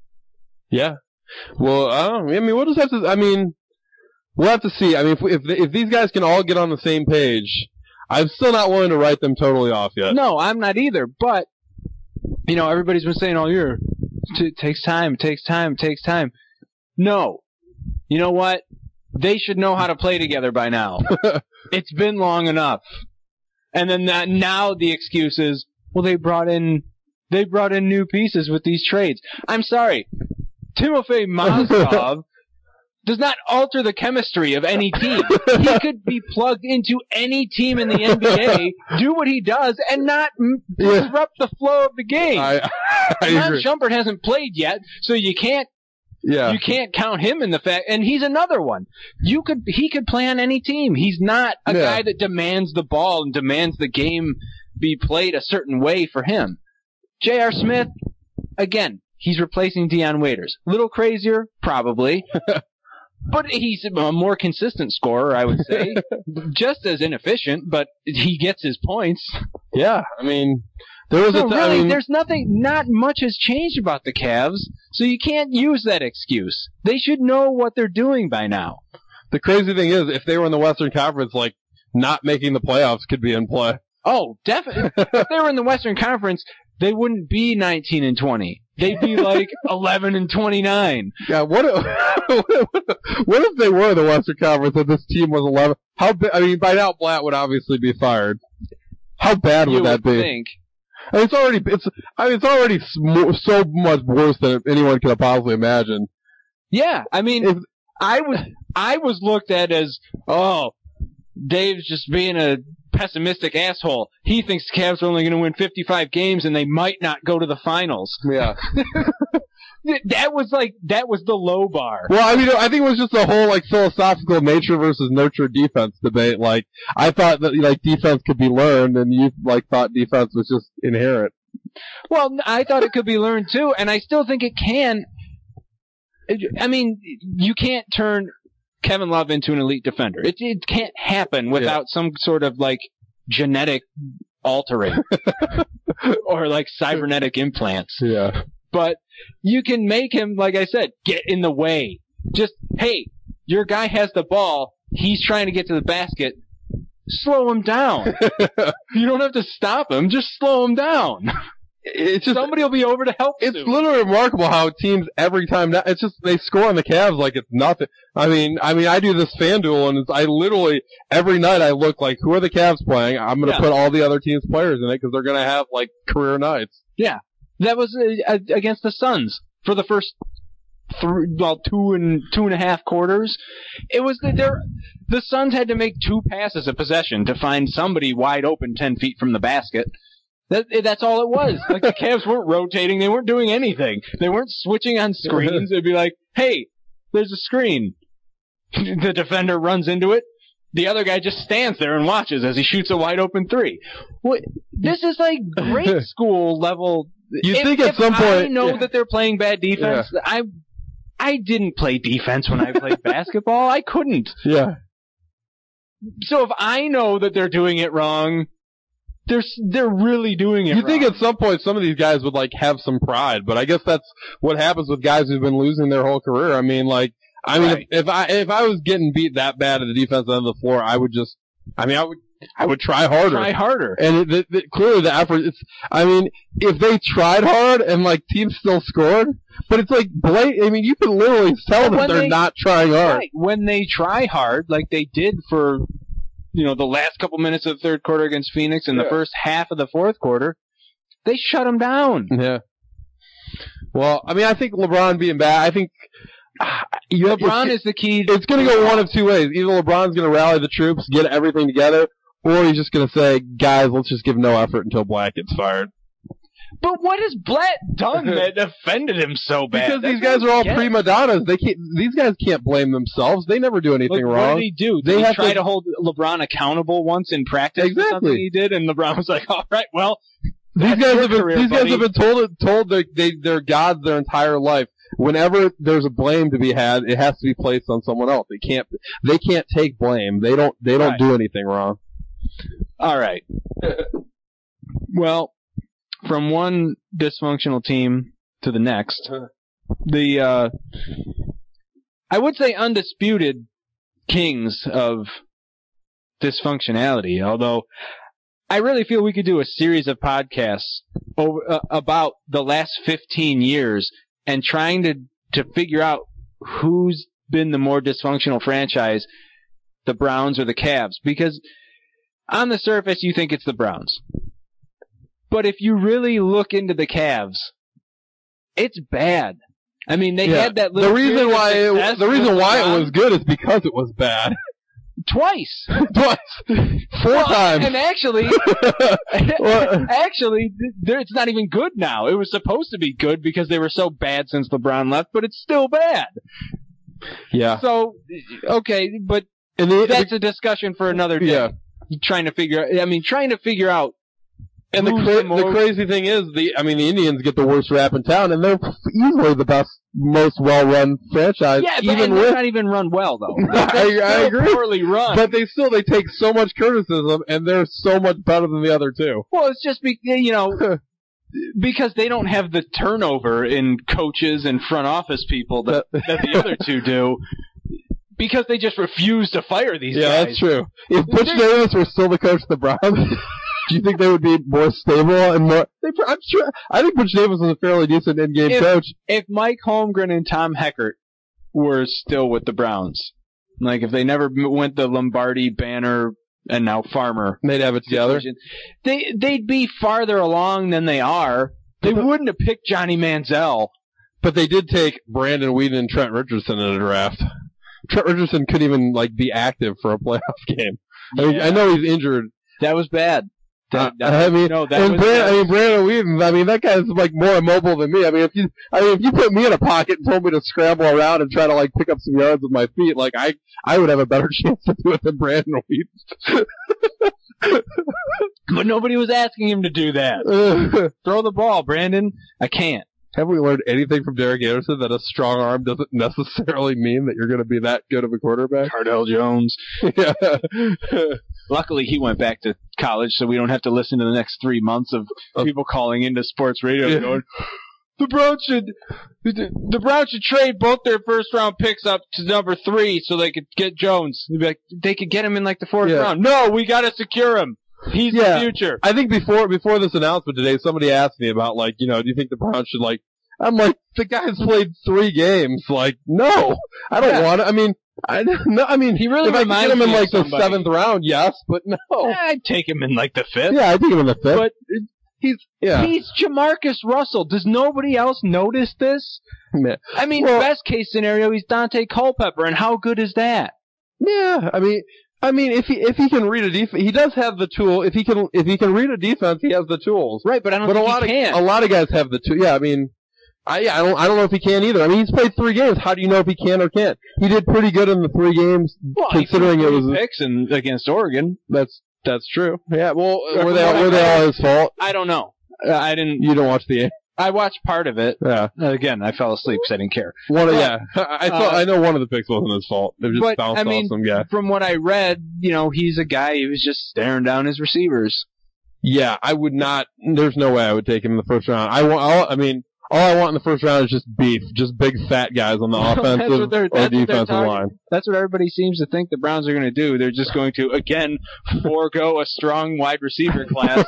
Speaker 2: Yeah. Well, I don't know. I mean, we'll just have to, I mean, we'll have to see. I mean, if, if, if these guys can all get on the same page, I'm still not willing to write them totally off yet.
Speaker 1: No, I'm not either, but, you know, everybody's been saying all year, it takes time, it takes time, it takes time. No. You know what? They should know how to play together by now. It's been long enough. And then that, now the excuse is, well, they brought in, they brought in new pieces with these trades. I'm sorry. Timofey Mozgov does not alter the chemistry of any team. He could be plugged into any team in the N B A, do what he does, and not m-
Speaker 2: Yeah.
Speaker 1: disrupt the flow of the game.
Speaker 2: I, I
Speaker 1: Ron
Speaker 2: agree.
Speaker 1: Shumpert hasn't played yet, so you can't
Speaker 2: Yeah.
Speaker 1: you can't count him in the fact. And he's another one. You could he could play on any team. He's not a
Speaker 2: Yeah.
Speaker 1: guy that demands the ball and demands the game be played a certain way for him. J R. Smith, again, he's replacing Deion Waiters. A little crazier, probably. But he's a more consistent scorer, I would say. Just as inefficient, but he gets his points.
Speaker 2: Yeah. I mean, there was
Speaker 1: So
Speaker 2: a t-
Speaker 1: really,
Speaker 2: I mean,
Speaker 1: there's nothing, not much has changed about the Cavs, so you can't use that excuse. They should know what they're doing by now.
Speaker 2: the crazy thing is, if they were in the Western Conference, like, not making the playoffs could be in play.
Speaker 1: Oh, definitely. If they were in the Western Conference, they wouldn't be nineteen and twenty. They'd be like eleven and twenty-nine.
Speaker 2: Yeah, what if, what if they were in the Western Conference and this team was eleven? How ba- I mean, by now Blatt would obviously be fired. How bad would
Speaker 1: You
Speaker 2: that
Speaker 1: would
Speaker 2: be?
Speaker 1: think.
Speaker 2: I mean, it's already it's I mean it's already sm- so much worse than anyone could have possibly imagined.
Speaker 1: Yeah, I mean,
Speaker 2: If-
Speaker 1: I was I was looked at as, oh, Dave's just being a pessimistic asshole. He thinks the Cavs are only going to win fifty-five games and they might not go to the finals.
Speaker 2: Yeah.
Speaker 1: That was like, that was the low bar.
Speaker 2: Well, I mean, I think it was just a whole, like, philosophical nature versus nurture defense debate. Like, I thought that, like, defense could be learned, and you, like, thought defense was just inherent.
Speaker 1: Well, I thought it could be learned, too, and I still think it can. I mean, you can't turn Kevin Love into an elite defender. It, it can't happen without yeah. some sort of, like, genetic altering. Or, like, cybernetic implants.
Speaker 2: Yeah.
Speaker 1: But you can make him, like I said, get in the way. Just, hey, your guy has the ball. He's trying to get to the basket. Slow him down. You don't have to stop him. Just slow him down. It's just, somebody will be over to help.
Speaker 2: It's
Speaker 1: soon.
Speaker 2: literally remarkable how teams every time it's just they score on the Cavs like it's nothing. I mean, I mean, I do this FanDuel and it's, I literally every night I look like who are the Cavs playing? I'm going to yeah. put all the other teams' players in it because they're going to have like career nights.
Speaker 1: Yeah. That was uh, against the Suns for the first three, well, two and two and a half quarters. It was the, the Suns had to make two passes a possession to find somebody wide open ten feet from the basket. That, that's all it was. Like the Cavs weren't rotating, they weren't doing anything. They weren't switching on screens. It'd be like, hey, there's a screen. The defender runs into it. The other guy just stands there and watches as he shoots a wide open three. What? This is like grade school level.
Speaker 2: You
Speaker 1: if,
Speaker 2: think at
Speaker 1: if
Speaker 2: some point
Speaker 1: I know
Speaker 2: yeah.
Speaker 1: that they're playing bad defense. Yeah. I I didn't play defense when I played basketball. I couldn't.
Speaker 2: Yeah.
Speaker 1: So if I know that they're doing it wrong, they're they're really doing it
Speaker 2: You
Speaker 1: wrong.
Speaker 2: think at some point some of these guys would like have some pride, but I guess that's what happens with guys who've been losing their whole career. I mean, like I mean, right. if, if I if I was getting beat that bad at the defensive end of the floor, I would just I mean, I would I would try harder.
Speaker 1: Try harder.
Speaker 2: And it, it, clearly the effort, it's, I mean, if they tried hard and like teams still scored, but it's like, blat- I mean, you can literally tell them they're they, not trying hard.
Speaker 1: Right. When they try hard, like they did for, you know, the last couple minutes of the third quarter against Phoenix and yeah. the first half of the fourth quarter, they shut them down.
Speaker 2: Yeah. Well, I mean, I think LeBron being bad, I think,
Speaker 1: you LeBron is the key.
Speaker 2: It's going to go one of two ways. Either LeBron's going to rally the troops, get everything together, or he's just going to say, guys, let's just give no effort until Black gets fired.
Speaker 1: But what has Blatt done that offended him so bad?
Speaker 2: Because
Speaker 1: That's
Speaker 2: these guys are all prima donnas. They can't. These guys can't blame themselves. They never do anything
Speaker 1: Look,
Speaker 2: wrong.
Speaker 1: What did he do? Did
Speaker 2: they
Speaker 1: he
Speaker 2: have
Speaker 1: try
Speaker 2: to,
Speaker 1: to hold LeBron accountable once in practice
Speaker 2: exactly.
Speaker 1: for something he did? And LeBron was like, all right, well,
Speaker 2: these guys have been,
Speaker 1: career,
Speaker 2: these
Speaker 1: buddy.
Speaker 2: guys have been told told they, they they're gods their entire life. Whenever there's a blame to be had, it has to be placed on someone else. They can't. They can't take blame. They don't. They don't
Speaker 1: right.
Speaker 2: do anything wrong.
Speaker 1: All right. Well, from one dysfunctional team to the next, the uh, I would say undisputed kings of dysfunctionality. Although I really feel we could do a series of podcasts over, uh, about the last fifteen years and trying to to figure out who's been the more dysfunctional franchise, the Browns or the Cavs, because on the surface, you think it's the Browns. But if you really look into the Cavs, it's bad. I mean, they
Speaker 2: yeah.
Speaker 1: had that little
Speaker 2: the reason why it, the reason why it was good is because it was bad.
Speaker 1: Twice.
Speaker 2: Twice. Four
Speaker 1: well,
Speaker 2: times.
Speaker 1: And actually, actually, it's not even good now. It was supposed to be good because they were so bad since LeBron left, but it's still bad.
Speaker 2: Yeah.
Speaker 1: So, okay, but
Speaker 2: and the,
Speaker 1: that's
Speaker 2: the,
Speaker 1: a discussion for another day.
Speaker 2: Yeah.
Speaker 1: Trying to figure I mean, trying to figure out.
Speaker 2: And the, cra- the crazy thing is, the I mean, the Indians get the worst rap in town, and they're easily the best, most well-run franchise.
Speaker 1: Yeah, but
Speaker 2: even
Speaker 1: they're
Speaker 2: with,
Speaker 1: not even run well, though.
Speaker 2: I, I agree.
Speaker 1: Poorly run.
Speaker 2: But they still, they take so much criticism, and they're so much better than the other two.
Speaker 1: Well, it's just, be, you know, because they don't have the turnover in coaches and front office people that, that the other two do. Because they just refuse to fire these
Speaker 2: yeah,
Speaker 1: guys.
Speaker 2: Yeah, that's true. If Butch Davis were still the coach of the Browns, do you think they would be more stable and more? They, I'm sure. I think Butch Davis was a fairly decent in-game
Speaker 1: if,
Speaker 2: coach.
Speaker 1: If Mike Holmgren and Tom Heckert were still with the Browns, like if they never went the Lombardi, Banner, and now Farmer,
Speaker 2: they'd have it together.
Speaker 1: They they'd be farther along than they are. They wouldn't have picked Johnny Manziel,
Speaker 2: but they did take Brandon Whedon and Trent Richardson in a draft. Trent Richardson couldn't even like be active for a playoff game. I, mean,
Speaker 1: yeah.
Speaker 2: I know he's injured.
Speaker 1: That was bad. That, that,
Speaker 2: I mean,
Speaker 1: no, that
Speaker 2: and
Speaker 1: was,
Speaker 2: Brand,
Speaker 1: that
Speaker 2: I mean, Brandon Whedon. I mean, that guy's like more immobile than me. I mean, if you, I mean, if you put me in a pocket and told me to scramble around and try to like pick up some yards with my feet, like I, I would have a better chance to do it than Brandon Whedon.
Speaker 1: But nobody was asking him to do that. Throw the ball, Brandon. I can't.
Speaker 2: Have we learned anything from Derek Anderson that a strong arm doesn't necessarily mean that you're going to be that good of a quarterback?
Speaker 1: Cardell Jones.
Speaker 2: Yeah.
Speaker 1: Luckily, he went back to college, so we don't have to listen to the next three months of people calling into sports radio
Speaker 2: Yeah.
Speaker 1: going, the Browns should, the Browns should trade both their first round picks up to number three so they could get Jones. They'd be like, they could get him in like the fourth
Speaker 2: Yeah.
Speaker 1: round. No, we got to secure him. He's
Speaker 2: Yeah.
Speaker 1: the future.
Speaker 2: I think before before this announcement today, somebody asked me about like, you know, do you think the Browns should like? I'm like, the guy's played three games. Like, no, I don't
Speaker 1: Yeah.
Speaker 2: want it. I mean, I no, I mean,
Speaker 1: He really
Speaker 2: if I could
Speaker 1: reminds
Speaker 2: get him in
Speaker 1: me of
Speaker 2: like the
Speaker 1: somebody.
Speaker 2: seventh round, yes, but no.
Speaker 1: I'd take him in like the fifth.
Speaker 2: Yeah, I think him in the fifth.
Speaker 1: But
Speaker 2: he's yeah.
Speaker 1: he's Jamarcus Russell. Does nobody else notice this?
Speaker 2: Man.
Speaker 1: I mean,
Speaker 2: Well-
Speaker 1: best case scenario, he's Dante Culpepper, and how good is that?
Speaker 2: Yeah, I mean, I mean, if he if he can read a defense, he does have the tool. If he can if he can read a defense, he has the tools.
Speaker 1: Right, but I don't
Speaker 2: But a
Speaker 1: think
Speaker 2: lot
Speaker 1: he
Speaker 2: of
Speaker 1: can.
Speaker 2: a lot of guys have the tool. Yeah, I mean, I yeah, I don't I don't know if he can either. I mean, he's played three games. How do you know if he can or can't? He did pretty good in the three games,
Speaker 1: well,
Speaker 2: considering
Speaker 1: he
Speaker 2: it
Speaker 1: threw
Speaker 2: was.
Speaker 1: picks in, against Oregon.
Speaker 2: That's that's true. Yeah. Well,
Speaker 1: From
Speaker 2: were they
Speaker 1: what I
Speaker 2: were they
Speaker 1: read-
Speaker 2: all his fault?
Speaker 1: I don't know. Uh, I didn't.
Speaker 2: You don't watch the game.
Speaker 1: I watched part of it.
Speaker 2: Yeah.
Speaker 1: Again, I fell asleep because I didn't care.
Speaker 2: One of
Speaker 1: But,
Speaker 2: yeah. I thought
Speaker 1: uh,
Speaker 2: I know one of the picks wasn't his fault. It just
Speaker 1: But,
Speaker 2: bounced
Speaker 1: I mean,
Speaker 2: off some guy.
Speaker 1: from what I read, you know, he's a guy who was just staring down his receivers.
Speaker 2: Yeah, I would not. There's no way I would take him in the first round. I want. All, I mean, all I want in the first round is just beef, just big fat guys on the
Speaker 1: That's
Speaker 2: offensive
Speaker 1: what they're-
Speaker 2: or
Speaker 1: that's what they're
Speaker 2: defensive
Speaker 1: targeting.
Speaker 2: line.
Speaker 1: That's what everybody seems to think the Browns are going to do. They're just going to, again, forego a strong wide receiver class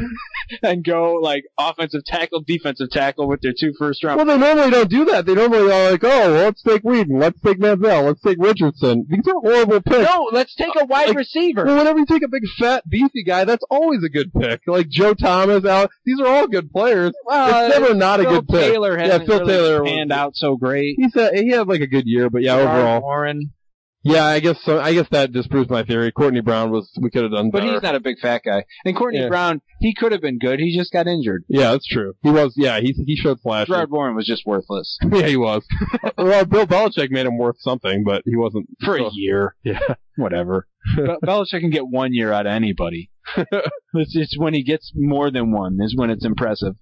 Speaker 1: and go, like, offensive tackle, defensive tackle with their two first round.
Speaker 2: Well, they normally don't do that. They normally are like, oh, well, let's take Whedon, let's take Manziel, let's take Richardson. These are horrible picks.
Speaker 1: No, let's take a wide
Speaker 2: Like,
Speaker 1: receiver.
Speaker 2: Well, whenever you take a big, fat, beefy guy, that's always a good pick. Like Joe Thomas, Al, these are all good players.
Speaker 1: Well,
Speaker 2: it's never not a
Speaker 1: Phil
Speaker 2: good pick.
Speaker 1: Taylor
Speaker 2: Yeah,
Speaker 1: hasn't
Speaker 2: Phil
Speaker 1: really
Speaker 2: Taylor
Speaker 1: panned out so great.
Speaker 2: He's a, he had like a good year, but yeah,
Speaker 1: Gerard
Speaker 2: overall.
Speaker 1: Warren.
Speaker 2: Yeah, I guess so. I guess that disproves my theory. Courtney Brown was, we could have done
Speaker 1: But
Speaker 2: better.
Speaker 1: he's not a big fat guy. And Courtney
Speaker 2: Yeah.
Speaker 1: Brown, he could have been good. He just got injured.
Speaker 2: Yeah, that's true. He was, yeah, he he showed flashes.
Speaker 1: Gerard Warren was just worthless.
Speaker 2: Yeah, he was. Well, Bill Belichick made him worth something, but he wasn't.
Speaker 1: For a
Speaker 2: so-
Speaker 1: year.
Speaker 2: Yeah.
Speaker 1: Whatever. Be- Belichick can get one year out of anybody. It's just when he gets more than one is when it's impressive.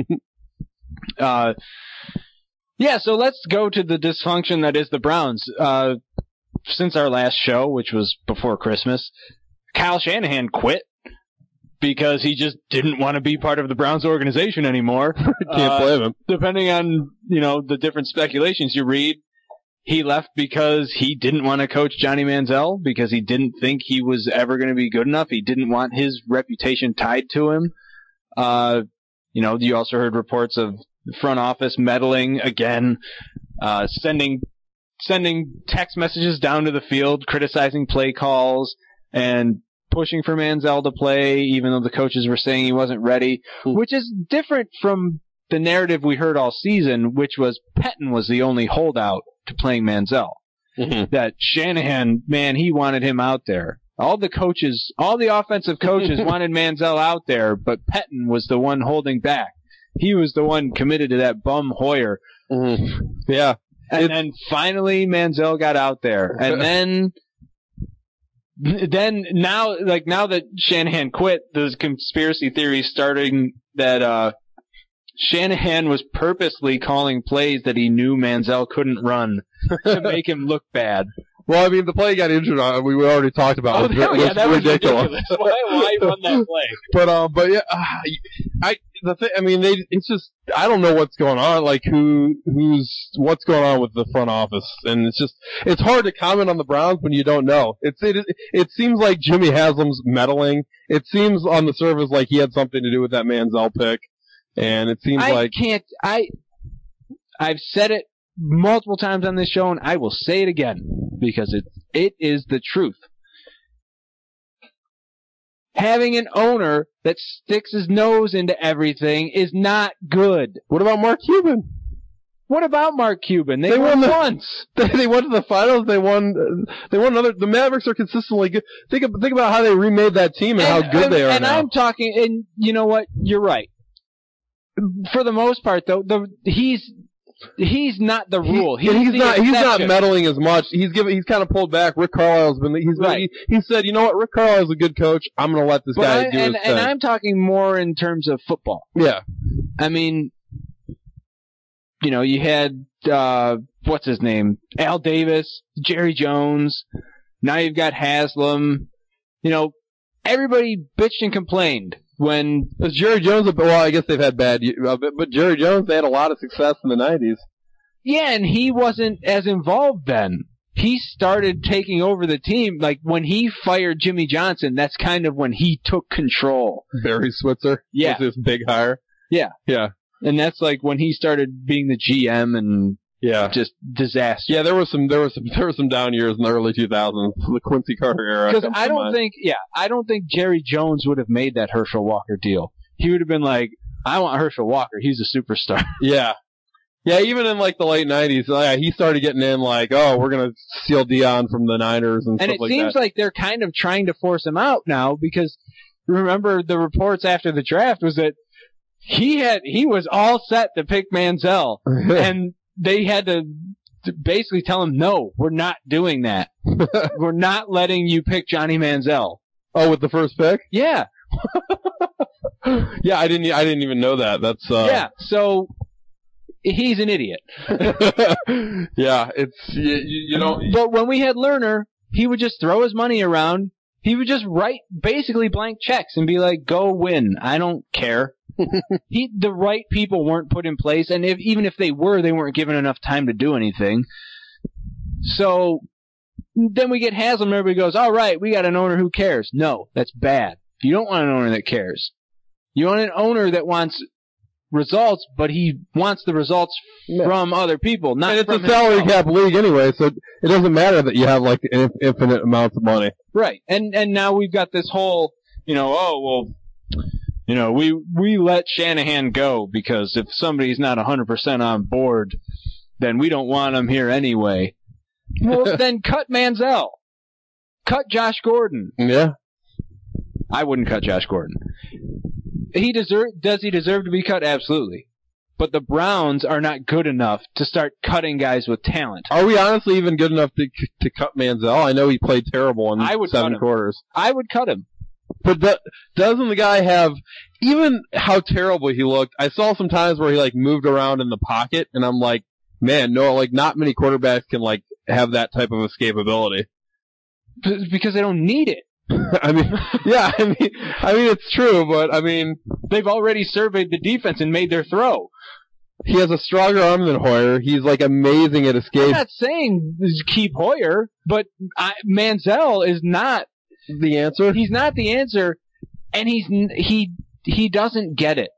Speaker 1: uh, yeah, so let's go to the dysfunction that is the Browns. Uh, since our last show, which was before Christmas, Kyle Shanahan quit because he just didn't want to be part of the Browns organization anymore.
Speaker 2: Can't
Speaker 1: Uh,
Speaker 2: blame him.
Speaker 1: Depending on, you know, the different speculations you read, he left because he didn't want to coach Johnny Manziel, because he didn't think he was ever going to be good enough. He didn't want his reputation tied to him. Uh, you know, you also heard reports of the front office meddling again, uh, sending, sending text messages down to the field, criticizing play calls, and pushing for Manziel to play, even though the coaches were saying he wasn't ready, which is different from the narrative we heard all season, which was Pettine was the only holdout to playing Manziel.
Speaker 2: Mm-hmm.
Speaker 1: That Shanahan, man, he wanted him out there. All the coaches, all the offensive coaches wanted Manziel out there, but Pettine was the one holding back. He was the one committed to that bum Hoyer.
Speaker 2: Mm-hmm. Yeah.
Speaker 1: And
Speaker 2: It's-
Speaker 1: then finally Manziel got out there. And then, then now, like now that Shanahan quit, there's conspiracy theories starting that, uh, Shanahan was purposely calling plays that he knew Manziel couldn't run to make him look bad.
Speaker 2: Well, I mean, the play he got injured on, we we already talked about.
Speaker 1: Oh,
Speaker 2: was,
Speaker 1: that,
Speaker 2: was
Speaker 1: yeah, that was
Speaker 2: ridiculous.
Speaker 1: ridiculous. Why, why run that play?
Speaker 2: But um, but yeah, uh, I the thing. I mean, they. It's just I don't know what's going on. Like who who's what's going on with the front office, and it's just it's hard to comment on the Browns when you don't know. It's it it seems like Jimmy Haslam's meddling. It seems on the surface like he had something to do with that Manziel pick, and it seems
Speaker 1: I
Speaker 2: like
Speaker 1: can't. I I've said it multiple times on this show, and I will say it again because it it is the truth. Having an owner that sticks his nose into everything is not good.
Speaker 2: what about Mark Cuban?
Speaker 1: What about Mark Cuban? They,
Speaker 2: They
Speaker 1: won,
Speaker 2: won the-
Speaker 1: once.
Speaker 2: They, they went to the finals. They won. They won another. The Mavericks are consistently good. Think of, think about how they remade that team and, how good
Speaker 1: and,
Speaker 2: they are
Speaker 1: and
Speaker 2: now.
Speaker 1: I'm talking, and you know what? You're right. For the most part, though, the he's he's not the rule.
Speaker 2: He, he's
Speaker 1: the
Speaker 2: not. He's not
Speaker 1: exception.
Speaker 2: meddling as much. He's given. He's kind of pulled back. Rick Carlisle's been. He's been,
Speaker 1: Right.
Speaker 2: he, he said, you know what? Rick Carlisle's a good coach. I'm going to let this
Speaker 1: But
Speaker 2: guy
Speaker 1: I,
Speaker 2: do
Speaker 1: and,
Speaker 2: his
Speaker 1: and
Speaker 2: thing.
Speaker 1: I'm talking more in terms of football.
Speaker 2: Yeah.
Speaker 1: I mean, you know, you had uh, what's his name, Al Davis, Jerry Jones. Now you've got Haslam. You know, everybody bitched and complained when
Speaker 2: Was Jerry Jones? A, well, I guess they've had bad. Uh, but, but Jerry Jones, they had a lot of success in the nineties.
Speaker 1: yeah, and he wasn't as involved then. He started taking over the team like when he fired Jimmy Johnson. That's kind of when he took control.
Speaker 2: Barry Switzer.
Speaker 1: Yeah.
Speaker 2: Was his big hire.
Speaker 1: Yeah,
Speaker 2: Yeah.
Speaker 1: and that's like when he started being the G M and
Speaker 2: Yeah.
Speaker 1: just disaster.
Speaker 2: Yeah, there was some, there was some, there were some down years in the early two thousands, the Quincy Carter era.
Speaker 1: Because
Speaker 2: comes
Speaker 1: I
Speaker 2: to
Speaker 1: don't
Speaker 2: mind.
Speaker 1: think, yeah, I don't think Jerry Jones would have made that Herschel Walker deal. He would have been like, I want Herschel Walker. He's a superstar.
Speaker 2: Yeah. Yeah, even in like the late nineties, yeah, he started getting in like, oh, we're gonna steal Dion from the Niners and,
Speaker 1: And
Speaker 2: stuff
Speaker 1: it
Speaker 2: like
Speaker 1: seems
Speaker 2: that.
Speaker 1: like they're kind of trying to force him out now because remember the reports after the draft was that he had, he was all set to pick Manziel and they had to to basically tell him, no, we're not doing that. We're not letting you pick Johnny Manziel.
Speaker 2: Oh, with the first pick?
Speaker 1: Yeah.
Speaker 2: Yeah, I didn't. I didn't even know that. That's uh,
Speaker 1: Yeah. So he's an idiot.
Speaker 2: yeah, it's you, you know.
Speaker 1: But when we had Lerner, he would just throw his money around. He would just write basically blank checks and be like, "Go win. I don't care." he, the right people weren't put in place, and if, even if they were, they weren't given enough time to do anything. So then we get Haslam, and everybody goes, "All right, we got an owner who cares." No, that's bad. You don't want an owner that cares. You want an owner that wants results, but he wants the results
Speaker 2: Yeah.
Speaker 1: from other people, not
Speaker 2: And it's
Speaker 1: from
Speaker 2: a salary
Speaker 1: himself.
Speaker 2: cap league anyway, so it doesn't matter that you have like in- infinite amounts of money.
Speaker 1: Right. And and now we've got this whole, you know, oh, well, you know, we we let Shanahan go because if somebody's not one hundred percent on board, then we don't want him here anyway. Well, then cut Manziel. Cut Josh Gordon.
Speaker 2: Yeah.
Speaker 1: I wouldn't cut Josh Gordon. He deserve does he deserve to be cut? Absolutely. But the Browns are not good enough to start cutting guys with talent.
Speaker 2: Are we honestly even good enough to to cut Manziel? I know he played terrible in
Speaker 1: I would cut
Speaker 2: seven
Speaker 1: him.
Speaker 2: quarters.
Speaker 1: I would cut him.
Speaker 2: But do, doesn't the guy have, even how terrible he looked, I saw some times where he like moved around in the pocket, and I'm like, man, no, like not many quarterbacks can like have that type of escapability.
Speaker 1: B- Because they don't need it.
Speaker 2: I mean, yeah, I mean, I mean it's true, but I mean,
Speaker 1: They've already surveyed the defense and made their throw.
Speaker 2: he has a stronger arm than Hoyer. He's like amazing at
Speaker 1: I'm
Speaker 2: escape.
Speaker 1: not saying keep Hoyer, but I, Manziel is not.
Speaker 2: The answer?
Speaker 1: He's not the answer, and he's n- he he doesn't get it.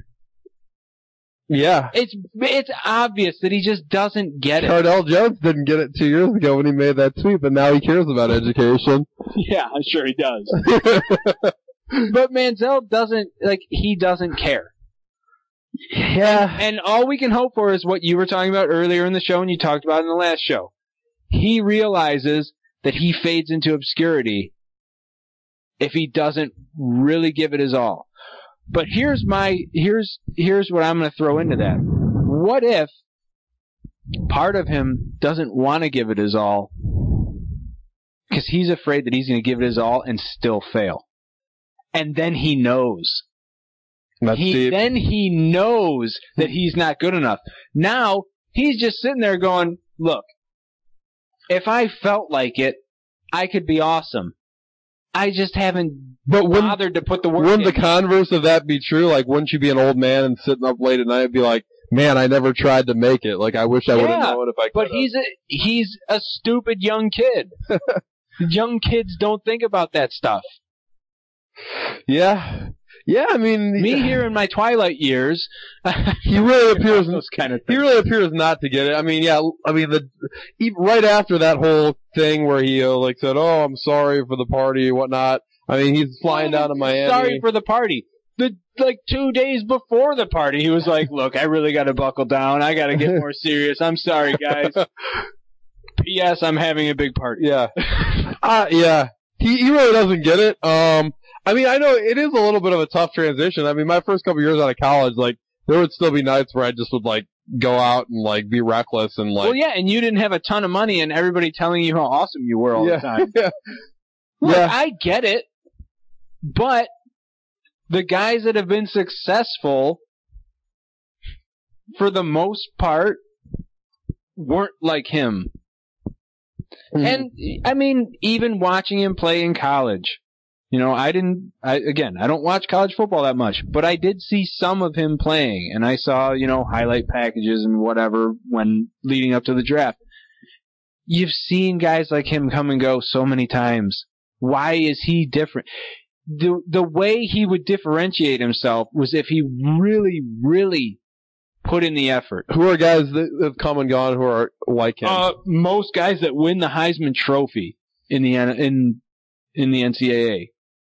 Speaker 2: Yeah.
Speaker 1: It's it's obvious that he just doesn't get it.
Speaker 2: Cardell Jones didn't get it two years ago when he made that tweet, but now he cares about education.
Speaker 1: Yeah, I'm sure he does. But Manziel doesn't like he doesn't care.
Speaker 2: Yeah.
Speaker 1: And all we can hope for is what you were talking about earlier in the show and you talked about in the last show. He realizes that he fades into obscurity if he doesn't really give it his all. But here's my here's here's what I'm going to throw into that. What if part of him doesn't want to give it his all because he's afraid that he's going to give it his all and still fail? And then he knows.
Speaker 2: That's
Speaker 1: He,
Speaker 2: deep.
Speaker 1: then he knows that he's not good enough. Now, he's just sitting there going, look, if I felt like it, I could be awesome. I just haven't
Speaker 2: But wouldn't,
Speaker 1: bothered to put the work
Speaker 2: wouldn't
Speaker 1: in.
Speaker 2: the converse of that be true? Like, wouldn't you be an old man and sitting up late at night and be like, man, I never tried to make it. Like, I wish I would have
Speaker 1: Yeah,
Speaker 2: known if I could.
Speaker 1: But he's a, he's a stupid young kid. Young kids don't think about that stuff.
Speaker 2: Yeah. Yeah, I mean...
Speaker 1: Me here in my twilight years,
Speaker 2: He really appears...
Speaker 1: those kind of
Speaker 2: He
Speaker 1: things.
Speaker 2: really appears not to get it. I mean, yeah, I mean, the even right after that whole thing where he uh, like said, "Oh, I'm sorry for the party and whatnot." I mean, he's flying down to Miami.
Speaker 1: Sorry for the party. the like two days before the party, he was like, "Look, I really got to buckle down. I got to get more serious. I'm sorry, guys. P S. I'm having a big party."
Speaker 2: Yeah, uh, yeah. He he really doesn't get it. Um, I mean, I know it is a little bit of a tough transition. I mean, my first couple years out of college, like there would still be nights where I just would like go out and like be reckless and like.
Speaker 1: Well, yeah, and you didn't have a ton of money, and everybody telling you how awesome you were all
Speaker 2: yeah,
Speaker 1: the time.
Speaker 2: Yeah.
Speaker 1: Look,
Speaker 2: Yeah.
Speaker 1: I get it, but the guys that have been successful, for the most part, weren't like him. Mm-hmm. And, I mean, even watching him play in college, you know, I didn't, I, again, I don't watch college football that much, but I did see some of him playing, and I saw, you know, highlight packages and whatever when leading up to the draft. You've seen guys like him come and go so many times. Why is he different? The the way he would differentiate himself was if he really, really put in the effort.
Speaker 2: Who are guys that have come and gone who are like him?
Speaker 1: Uh, most guys that win the Heisman Trophy in the in in the N C double A.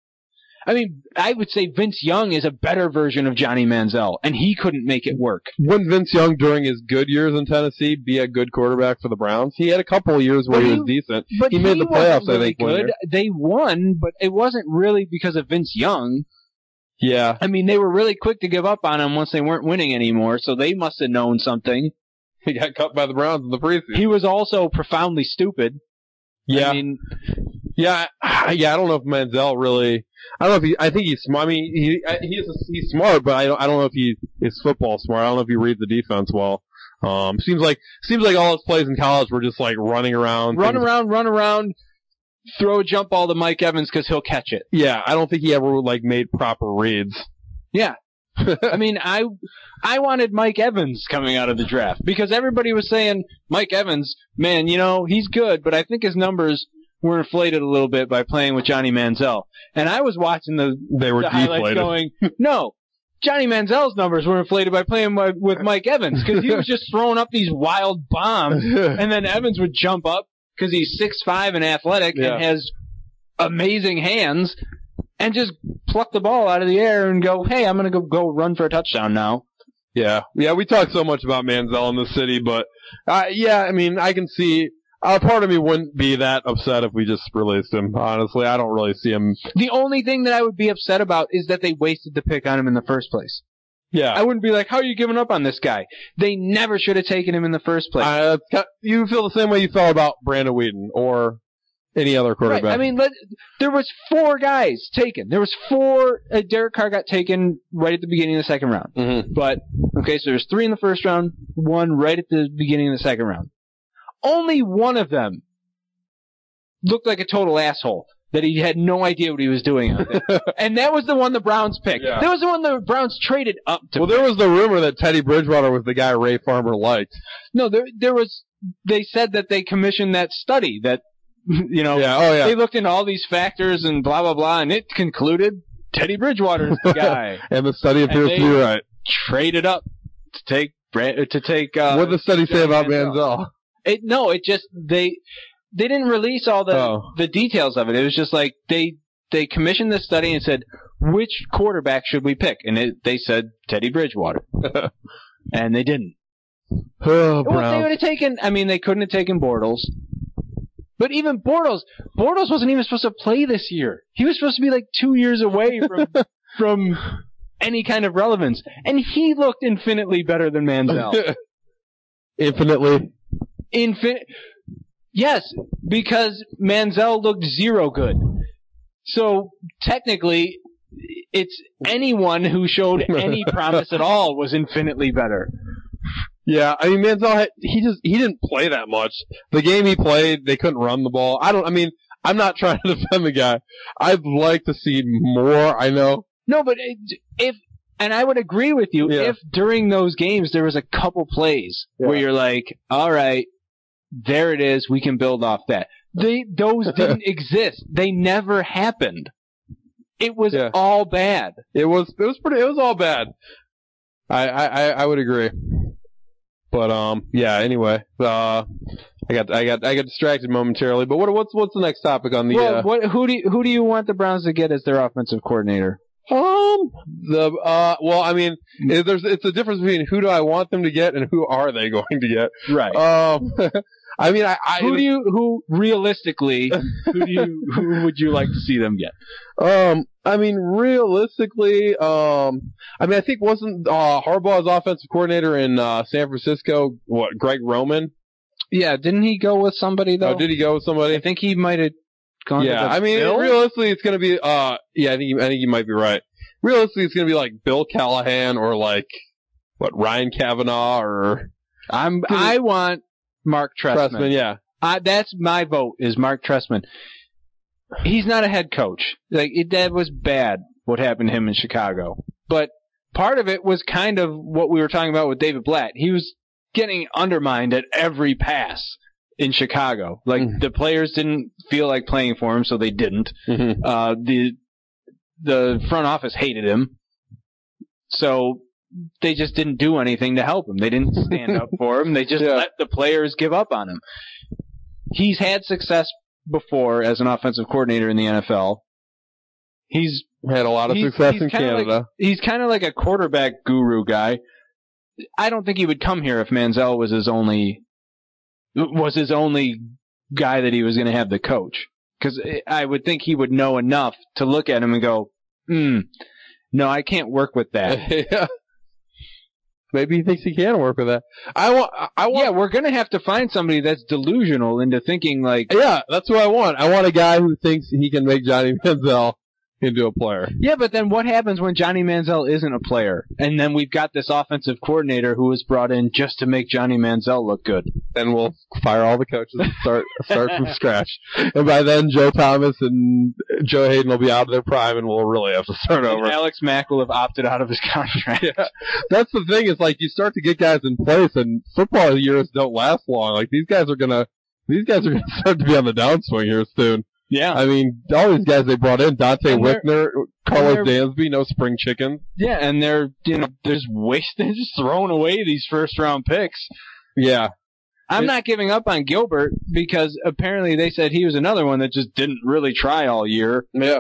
Speaker 1: I mean, I would say Vince Young is a better version of Johnny Manziel, and he couldn't make it work.
Speaker 2: Wouldn't Vince Young, during his good years in Tennessee, be a good quarterback for the Browns? He had a couple of years where
Speaker 1: but
Speaker 2: he,
Speaker 1: he
Speaker 2: was decent.
Speaker 1: But
Speaker 2: he made
Speaker 1: he
Speaker 2: the playoffs,
Speaker 1: wasn't really
Speaker 2: I think. One
Speaker 1: good.
Speaker 2: year.
Speaker 1: They won, but it wasn't really because of Vince Young.
Speaker 2: Yeah.
Speaker 1: I mean, they were really quick to give up on him once they weren't winning anymore, so they must have known something.
Speaker 2: He got cut by the Browns in the preseason.
Speaker 1: He was also profoundly stupid.
Speaker 2: Yeah.
Speaker 1: I mean,
Speaker 2: yeah, yeah. I don't know if Manziel really. I don't know if he. I think he's smart. I mean, he he's he's smart, but I don't. I don't know if he is football smart. I don't know if he reads the defense well. Um, seems like seems like all his plays in college were just like running around,
Speaker 1: run
Speaker 2: things.
Speaker 1: around, run around, throw a jump ball to Mike Evans because he'll catch it.
Speaker 2: Yeah, I don't think he ever like made proper reads.
Speaker 1: Yeah. I mean, I I wanted Mike Evans coming out of the draft because everybody was saying, Mike Evans, man, you know, he's good, but I think his numbers were inflated a little bit by playing with Johnny Manziel. And I was watching the,
Speaker 2: they were
Speaker 1: the highlights
Speaker 2: deflated.
Speaker 1: going, no, Johnny Manziel's numbers were inflated by playing with, with Mike Evans because he was just throwing up these wild bombs, and then Evans would jump up because he's six five and athletic
Speaker 2: yeah.
Speaker 1: and has amazing hands, and just pluck the ball out of the air and go, hey, I'm going to go go run for a touchdown now.
Speaker 2: Yeah. Yeah, we talk so much about Manziel in the city, but, uh, yeah, I mean, I can see, uh, part of me wouldn't be that upset if we just released him, honestly. I don't really see him.
Speaker 1: The only thing that I would be upset about is that they wasted the pick on him in the first place.
Speaker 2: Yeah.
Speaker 1: I wouldn't be like, how are you giving up on this guy? They never should have taken him in the first place.
Speaker 2: Uh, you feel the same way you felt about Brandon Whedon or any other quarterback.
Speaker 1: Right. I mean, let, there was four guys taken. There was four. Uh, Derek Carr got taken right at the beginning of the second round.
Speaker 2: Mm-hmm.
Speaker 1: But okay, so there's three in the first round, one right at the beginning of the second round. Only one of them looked like a total asshole. That he had no idea what he was doing out there. And that was the one the Browns picked.
Speaker 2: Yeah.
Speaker 1: That was the one the Browns traded up to.
Speaker 2: Well, there was the rumor that Teddy Bridgewater was the guy Ray Farmer liked.
Speaker 1: No, there there was. They said that they commissioned that study that. You know,
Speaker 2: yeah, oh, yeah.
Speaker 1: They looked into all these factors and blah, blah, blah, and it concluded Teddy Bridgewater is the guy.
Speaker 2: And the study appears to be right.
Speaker 1: Traded up to take, to take, uh.
Speaker 2: What did the study say about Manziel?
Speaker 1: It, no, it just, they, they didn't release all the,
Speaker 2: oh.
Speaker 1: the details of it. It was just like, they, they commissioned this study and said, which quarterback should we pick? And it, they said Teddy Bridgewater. And they didn't.
Speaker 2: Oh,
Speaker 1: well, they would have taken, I mean, they couldn't have taken Bortles. But even Bortles, Bortles wasn't even supposed to play this year. He was supposed to be like two years away from from any kind of relevance. And he looked infinitely better than Manziel.
Speaker 2: Infinitely?
Speaker 1: Infin- yes, because Manziel looked zero good. So technically, it's anyone who showed any promise at all was infinitely better.
Speaker 2: Yeah, I mean, Manziel, had, he just, he didn't play that much. The game he played, they couldn't run the ball. I don't, I mean, I'm not trying to defend the guy. I'd like to see more, I know.
Speaker 1: No, but if, and I would agree with you,
Speaker 2: yeah.
Speaker 1: if during those games there was a couple plays yeah. where you're like, all right, there it is, we can build off that. They, those didn't exist. They never happened. It was yeah. all bad.
Speaker 2: It was, it was pretty, it was all bad. I, I, I would agree. But um, yeah. Anyway, uh, I got I got I got distracted momentarily. But what what's what's the next topic on the?
Speaker 1: Well,
Speaker 2: uh,
Speaker 1: what who do you, who do you want the Browns to get as their offensive coordinator?
Speaker 2: Um, the uh, well, I mean, it, there's it's a difference between who do I want them to get and who are they going to get.
Speaker 1: Right.
Speaker 2: Um, I mean, I, I
Speaker 1: who do you who realistically who do you who would you like to see them get?
Speaker 2: Um, I mean, realistically, um, I mean, I think wasn't uh, Harbaugh's offensive coordinator in uh, San Francisco what Greg Roman?
Speaker 1: Yeah, didn't he go with somebody though?
Speaker 2: Oh, did he go with somebody?
Speaker 1: I think he might have gone.
Speaker 2: Yeah,
Speaker 1: to the
Speaker 2: I mean,
Speaker 1: Bills?
Speaker 2: realistically, it's going to be. Uh, yeah, I think you, I think you might be right. Realistically, it's going to be like Bill Callahan or like what Ryan Kavanaugh or
Speaker 1: I'm. I want Mark Trestman.
Speaker 2: Trestman. Yeah,
Speaker 1: I, that's my vote. Is Mark Trestman? He's not a head coach. Like it, that was bad. What happened to him in Chicago? But part of it was kind of what we were talking about with David Blatt. He was getting undermined at every pass in Chicago. Like mm-hmm. the players didn't feel like playing for him, so they didn't. Mm-hmm. Uh, the the front office hated him, so they just didn't do anything to help him. They didn't stand up for him. They just yeah. let the players give up on him. He's had success before as an offensive coordinator in the N F L. He's
Speaker 2: had a lot of success in Canada.
Speaker 1: Like, he's kind of like a quarterback guru guy. I don't think he would come here if Manziel was his only was his only guy that he was going to have the coach. Because I would think he would know enough to look at him and go, hmm, no, I can't work with that.
Speaker 2: yeah. Maybe he thinks he can work with that. I want. I want.
Speaker 1: Yeah, we're going to have to find somebody that's delusional into thinking like.
Speaker 2: Yeah, that's what I want. I want a guy who thinks he can make Johnny Manziel into a player.
Speaker 1: Yeah, but then what happens when Johnny Manziel isn't a player? And then we've got this offensive coordinator who was brought in just to make Johnny Manziel look good.
Speaker 2: Then we'll fire all the coaches and start start from scratch. And by then, Joe Thomas and Joe Hayden will be out of their prime, and we'll really have to start
Speaker 1: and
Speaker 2: over.
Speaker 1: Alex Mack will have opted out of his contract.
Speaker 2: Yeah. That's the thing. Is like you start to get guys in place, and football years don't last long. Like these guys are gonna, these guys are gonna start to be on the downswing here soon.
Speaker 1: Yeah.
Speaker 2: I mean, all these guys they brought in, Dante Wickner, Carlos Dansby, no spring chicken.
Speaker 1: Yeah, and they're, you know, they're just wasting, they're just throwing away these first round picks.
Speaker 2: Yeah.
Speaker 1: I'm it, not giving up on Gilbert because apparently they said he was another one that just didn't really try all year.
Speaker 2: Yeah.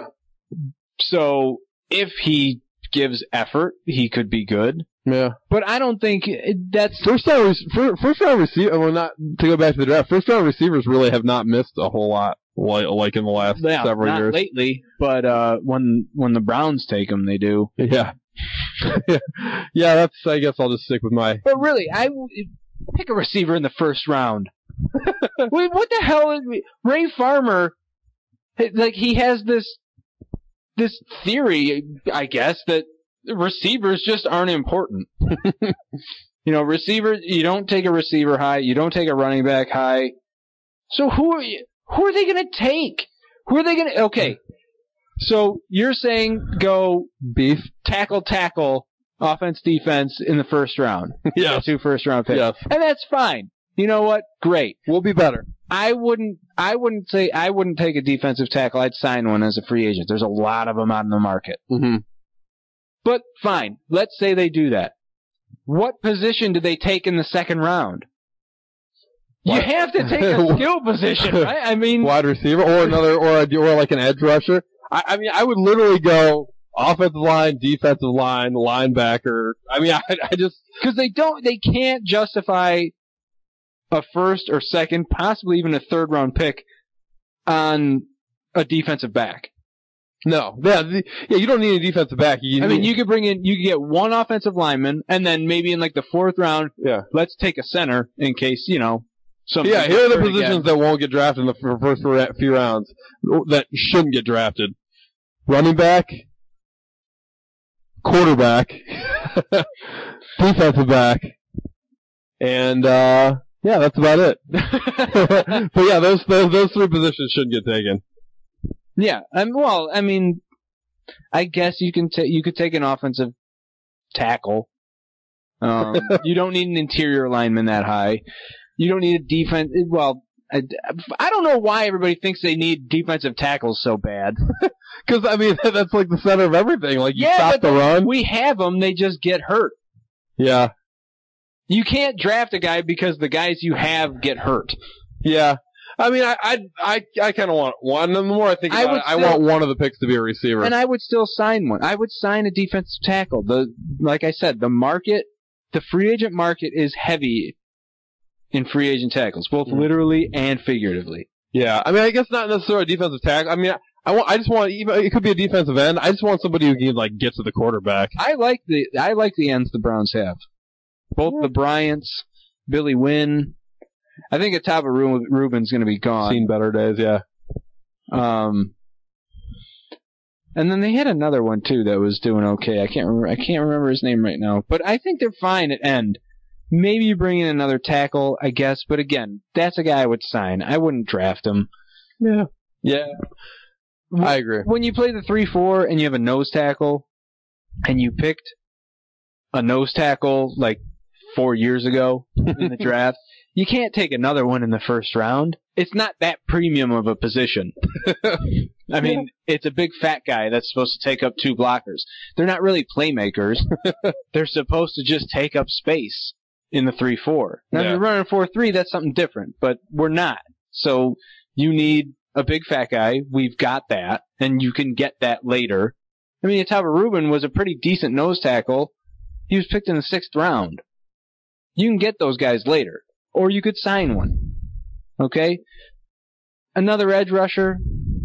Speaker 1: So if he gives effort, he could be good.
Speaker 2: Yeah.
Speaker 1: But I don't think that's
Speaker 2: first round first round receiver. Well, not to go back to the draft. First round receivers really have not missed a whole lot. Like, like in the last
Speaker 1: yeah,
Speaker 2: several
Speaker 1: not
Speaker 2: years.
Speaker 1: Lately, but uh, when when the Browns take them, they do.
Speaker 2: Yeah, yeah, yeah. That's. I guess I'll just stick with my.
Speaker 1: But really, I pick a receiver in the first round. Wait, what the hell is Ray Farmer? Like he has this this theory, I guess, that receivers just aren't important. You know, receiver. You don't take a receiver high. You don't take a running back high. So who are you? Who are they going to take? Who are they going to... Okay, so you're saying go
Speaker 2: beef,
Speaker 1: tackle, tackle, offense, defense in the first round.
Speaker 2: Yeah.
Speaker 1: Two first-round picks.
Speaker 2: Yes.
Speaker 1: And that's fine. You know what? Great.
Speaker 2: We'll be better.
Speaker 1: I wouldn't I wouldn't say... I wouldn't take a defensive tackle. I'd sign one as a free agent. There's a lot of them out in the market.
Speaker 2: Mm-hmm.
Speaker 1: But fine. Let's say they do that. What position do they take in the second round? You what? have to take a skill position, right? I mean,
Speaker 2: wide receiver or another, or a, or like an edge rusher. I, I mean, I would literally go offensive line, defensive line, linebacker. I mean, I, I just
Speaker 1: because they don't, they can't justify a first or second, possibly even a third round pick on a defensive back.
Speaker 2: No, yeah, the, yeah. You don't need a defensive back. You
Speaker 1: I mean, you could bring in, you could get one offensive lineman, and then maybe in like the fourth round,
Speaker 2: yeah,
Speaker 1: let's take a center in case you know.
Speaker 2: Yeah, here are the positions again. that won't get drafted in the first few rounds that shouldn't get drafted. Running back, quarterback, defensive back, and, uh, yeah, that's about it. But yeah, those, those, those three positions shouldn't get taken.
Speaker 1: Yeah, I mean, well, I mean, I guess you can take, you could take an offensive tackle. Um, you don't need an interior lineman that high. You don't need a defense. Well, I, I don't know why everybody thinks they need defensive tackles so bad.
Speaker 2: Because, I mean, that's like the center of everything. Like, you
Speaker 1: yeah,
Speaker 2: stop the run.
Speaker 1: We have them. They just get hurt.
Speaker 2: Yeah.
Speaker 1: You can't draft a guy because the guys you have get hurt.
Speaker 2: Yeah. I mean, I I I, I kind of want one. The more I think about
Speaker 1: I would
Speaker 2: it, I
Speaker 1: still-
Speaker 2: want one of the picks to be a receiver.
Speaker 1: And I would still sign one. I would sign a defensive tackle. The like I said, the market, the free agent market is heavy in free agent tackles, both
Speaker 2: Mm.
Speaker 1: literally and figuratively.
Speaker 2: Yeah, I mean, I guess not necessarily a defensive tackle. I mean, I want, I just want, even it could be a defensive end. I just want somebody who can like get to the quarterback.
Speaker 1: I like the I like the ends the Browns have. Both the Bryants, Billy Wynn. I think Ataba Ru- Rubin's going to be gone.
Speaker 2: Seen better days, yeah.
Speaker 1: Um, and then they had another one too that was doing okay. I can't remember. I can't remember his name right now. But I think they're fine at end. Maybe you bring in another tackle, I guess. But again, that's a guy I would sign. I wouldn't draft him.
Speaker 2: Yeah. Yeah. I agree.
Speaker 1: When you play the three four and you have a nose tackle, and you picked a nose tackle like four years ago in the draft, you can't take another one in the first round. It's not that premium of a position. I mean, it's a big fat guy that's supposed to take up two blockers. They're not really playmakers. They're supposed to just take up space in the three four. Now,
Speaker 2: Yeah.
Speaker 1: if you're running four three, that's something different, but we're not. So you need a big fat guy. We've got that, and you can get that later. I mean, Ataba Rubin was a pretty decent nose tackle. He was picked in the sixth round. You can get those guys later, or you could sign one. Okay? Another edge rusher.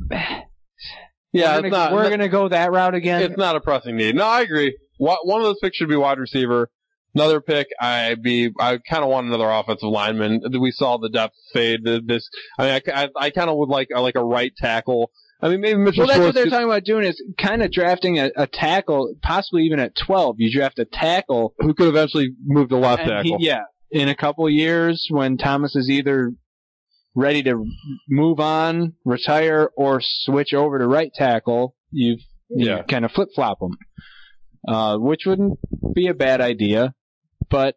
Speaker 2: Yeah,
Speaker 1: we're
Speaker 2: it's
Speaker 1: gonna,
Speaker 2: not.
Speaker 1: we're gonna go that route again.
Speaker 2: It's not a pressing need. No, I agree. One one of those picks should be wide receiver. Another pick, I be I kind of want another offensive lineman. We saw the depth fade. This, I mean, I, I, I kind of would like like a right tackle. I mean, maybe Mitchell
Speaker 1: Well, that's
Speaker 2: Schwartz
Speaker 1: what they're
Speaker 2: could-
Speaker 1: talking about doing is kind of drafting a, a tackle, possibly even at twelve. You draft a tackle.
Speaker 2: who could eventually move to left
Speaker 1: and he-
Speaker 2: tackle.
Speaker 1: yeah, in a couple of years when Thomas is either ready to move on, retire, or switch over to right tackle, you've, you
Speaker 2: Yeah.
Speaker 1: kind of flip-flop them, uh, which wouldn't be a bad idea. But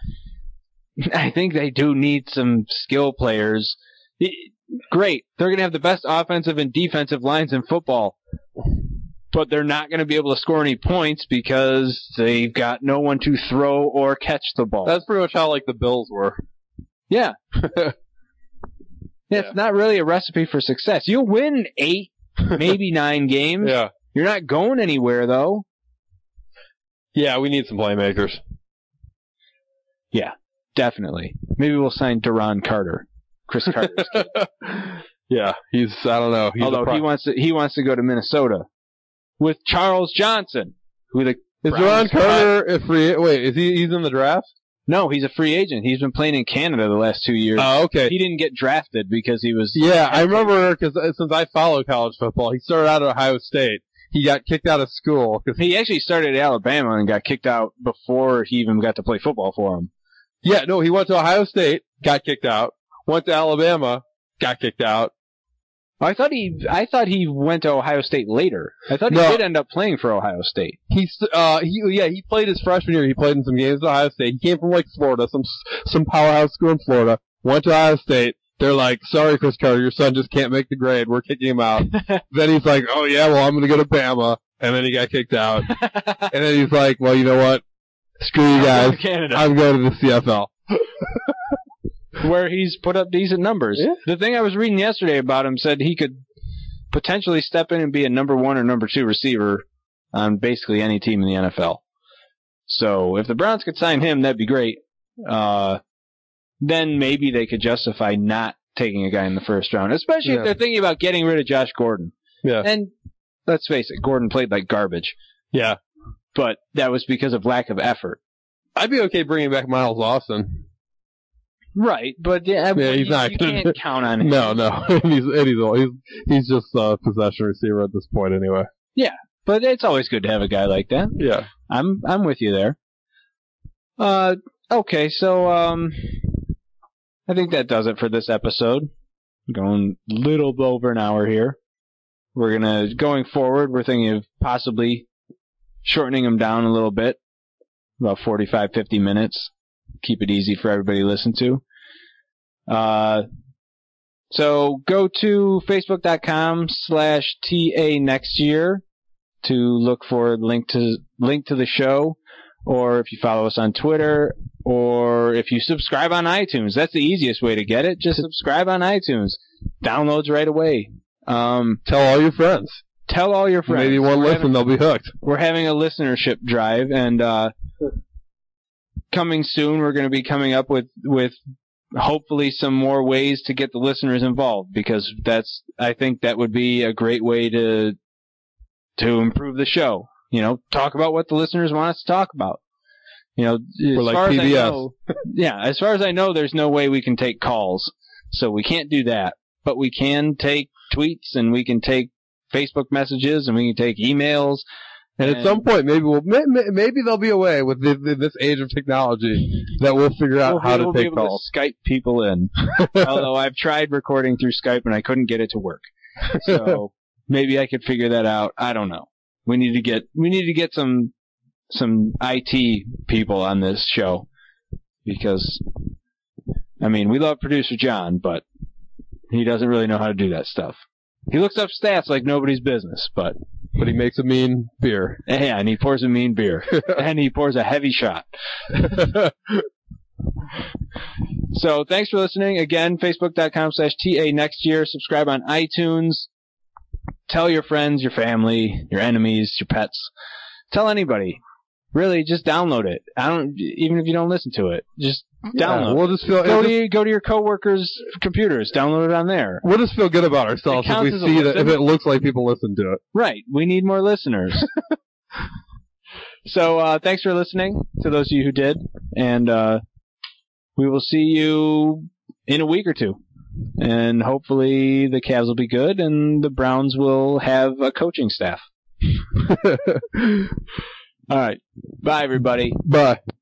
Speaker 1: I think they do need some skill players. Great. They're going to have the best offensive and defensive lines in football. But they're not going to be able to score any points because they've got no one to throw or catch the ball.
Speaker 2: That's pretty much how like the Bills were.
Speaker 1: Yeah.
Speaker 2: Yeah.
Speaker 1: It's not really a recipe for success. You'll win eight, maybe nine games.
Speaker 2: Yeah.
Speaker 1: You're not going anywhere, though.
Speaker 2: Yeah, we need some playmakers.
Speaker 1: Yeah, definitely. Maybe we'll sign Duron Carter. Chris Carter's kid.
Speaker 2: Yeah, he's, I don't know. He's a
Speaker 1: Although
Speaker 2: pro-
Speaker 1: he wants to, he wants to go to Minnesota with Charles Johnson, who the
Speaker 2: Is
Speaker 1: Browns
Speaker 2: Duron Carter a free, wait, is he, he's in the draft?
Speaker 1: No, he's a free agent. He's been playing in Canada the last two years.
Speaker 2: Oh, okay.
Speaker 1: He didn't get drafted because he was.
Speaker 2: Yeah, I remember because since I follow college football, he started out at Ohio State. He got kicked out of school. 'cause-
Speaker 1: He actually started at Alabama and got kicked out before he even got to play football for him.
Speaker 2: yeah, no, he went to Ohio State, got kicked out. Went to Alabama, got kicked out.
Speaker 1: I thought he, I thought he went to Ohio State later. I thought he
Speaker 2: No.
Speaker 1: did end up playing for Ohio State.
Speaker 2: He's, uh, he, yeah, he played his freshman year. He played in some games at Ohio State. He came from like Florida, some, some powerhouse school in Florida. Went to Ohio State. They're like, sorry, Chris Carter, your son just can't make the grade. We're kicking him out. Then he's like, oh yeah, well, I'm gonna go to Bama. And then he got kicked out. And then he's like, well, you know what? Screw you guys.
Speaker 1: Canada,
Speaker 2: I'm going to the C F L.
Speaker 1: where he's put up decent numbers.
Speaker 2: Yeah.
Speaker 1: The thing I was reading yesterday about him said he could potentially step in and be a number one or number two receiver on basically any team in the N F L. So if the Browns could sign him, that'd be great. Uh, then maybe they could justify not taking a guy in the first round, especially
Speaker 2: Yeah.
Speaker 1: if they're thinking about getting rid of Josh Gordon.
Speaker 2: Yeah.
Speaker 1: And let's face it, Gordon played like garbage,
Speaker 2: Yeah.
Speaker 1: but that was because of lack of effort.
Speaker 2: I'd be okay bringing back Miles Austin.
Speaker 1: Right, but yeah,
Speaker 2: Yeah, he's
Speaker 1: you,
Speaker 2: not
Speaker 1: you
Speaker 2: gonna-
Speaker 1: can't count on him.
Speaker 2: No, no. and he's, and he's, old. he's, he's just a possession receiver at this point anyway.
Speaker 1: But it's always good to have a guy like that.
Speaker 2: Yeah.
Speaker 1: I'm I'm with you there. Uh, okay, so um, I think that does it for this episode. Going a little over an hour here. We're gonna going forward. We're thinking of possibly shortening them down a little bit, about forty-five, fifty minutes. Keep it easy for everybody to listen to. Uh, so go to facebook.com slash TA next year to look for link to link to the show, or if you follow us on Twitter or if you subscribe on iTunes, that's the easiest way to get it. Just subscribe on iTunes. Downloads right away. Um,
Speaker 2: tell all your friends.
Speaker 1: Tell all your friends.
Speaker 2: Maybe one
Speaker 1: we're
Speaker 2: listen,
Speaker 1: having,
Speaker 2: they'll be hooked.
Speaker 1: We're having a listenership drive, and uh, coming soon, we're going to be coming up with, with hopefully some more ways to get the listeners involved, because that's, I think that would be a great way to to improve the show. You know, talk about what the listeners want us to talk about. You know, as
Speaker 2: like
Speaker 1: far
Speaker 2: P B S.
Speaker 1: as I know, yeah, as far as I know, there's no way we can take calls, so we can't do that. But we can take tweets, and we can take Facebook messages, and we can take emails.
Speaker 2: And, and at some point, maybe we'll maybe there'll be a way with this, this age of technology that we'll figure out
Speaker 1: we'll
Speaker 2: how
Speaker 1: be,
Speaker 2: to
Speaker 1: we'll
Speaker 2: take
Speaker 1: be able
Speaker 2: calls.
Speaker 1: To Skype people in. Although I've tried recording through Skype and I couldn't get it to work. So maybe I could figure that out. I don't know. We need to get we need to get some some I T people on this show, because I mean, we love producer John, but he doesn't really know how to do that stuff. He looks up stats like nobody's business, but
Speaker 2: but he makes a mean beer.
Speaker 1: Yeah, and he pours a mean beer. And he pours a heavy shot. So thanks for listening. Again, facebook.com slash TA next year. Subscribe on iTunes. Tell your friends, your family, your enemies, your pets. Tell anybody. Really, just download it. I don't, even if you don't listen to it, just download.
Speaker 2: Yeah, we'll just feel,
Speaker 1: go,
Speaker 2: just,
Speaker 1: to your, go to your coworkers' computers. Download it on there.
Speaker 2: We'll just feel good about ourselves if we see that, if it looks like people listen to it.
Speaker 1: Right. We need more listeners. So, uh, thanks for listening to those of you who did. And, uh, we will see you in a week or two. And hopefully the Cavs will be good and the Browns will have a coaching staff. All right. Bye, everybody.
Speaker 2: Bye.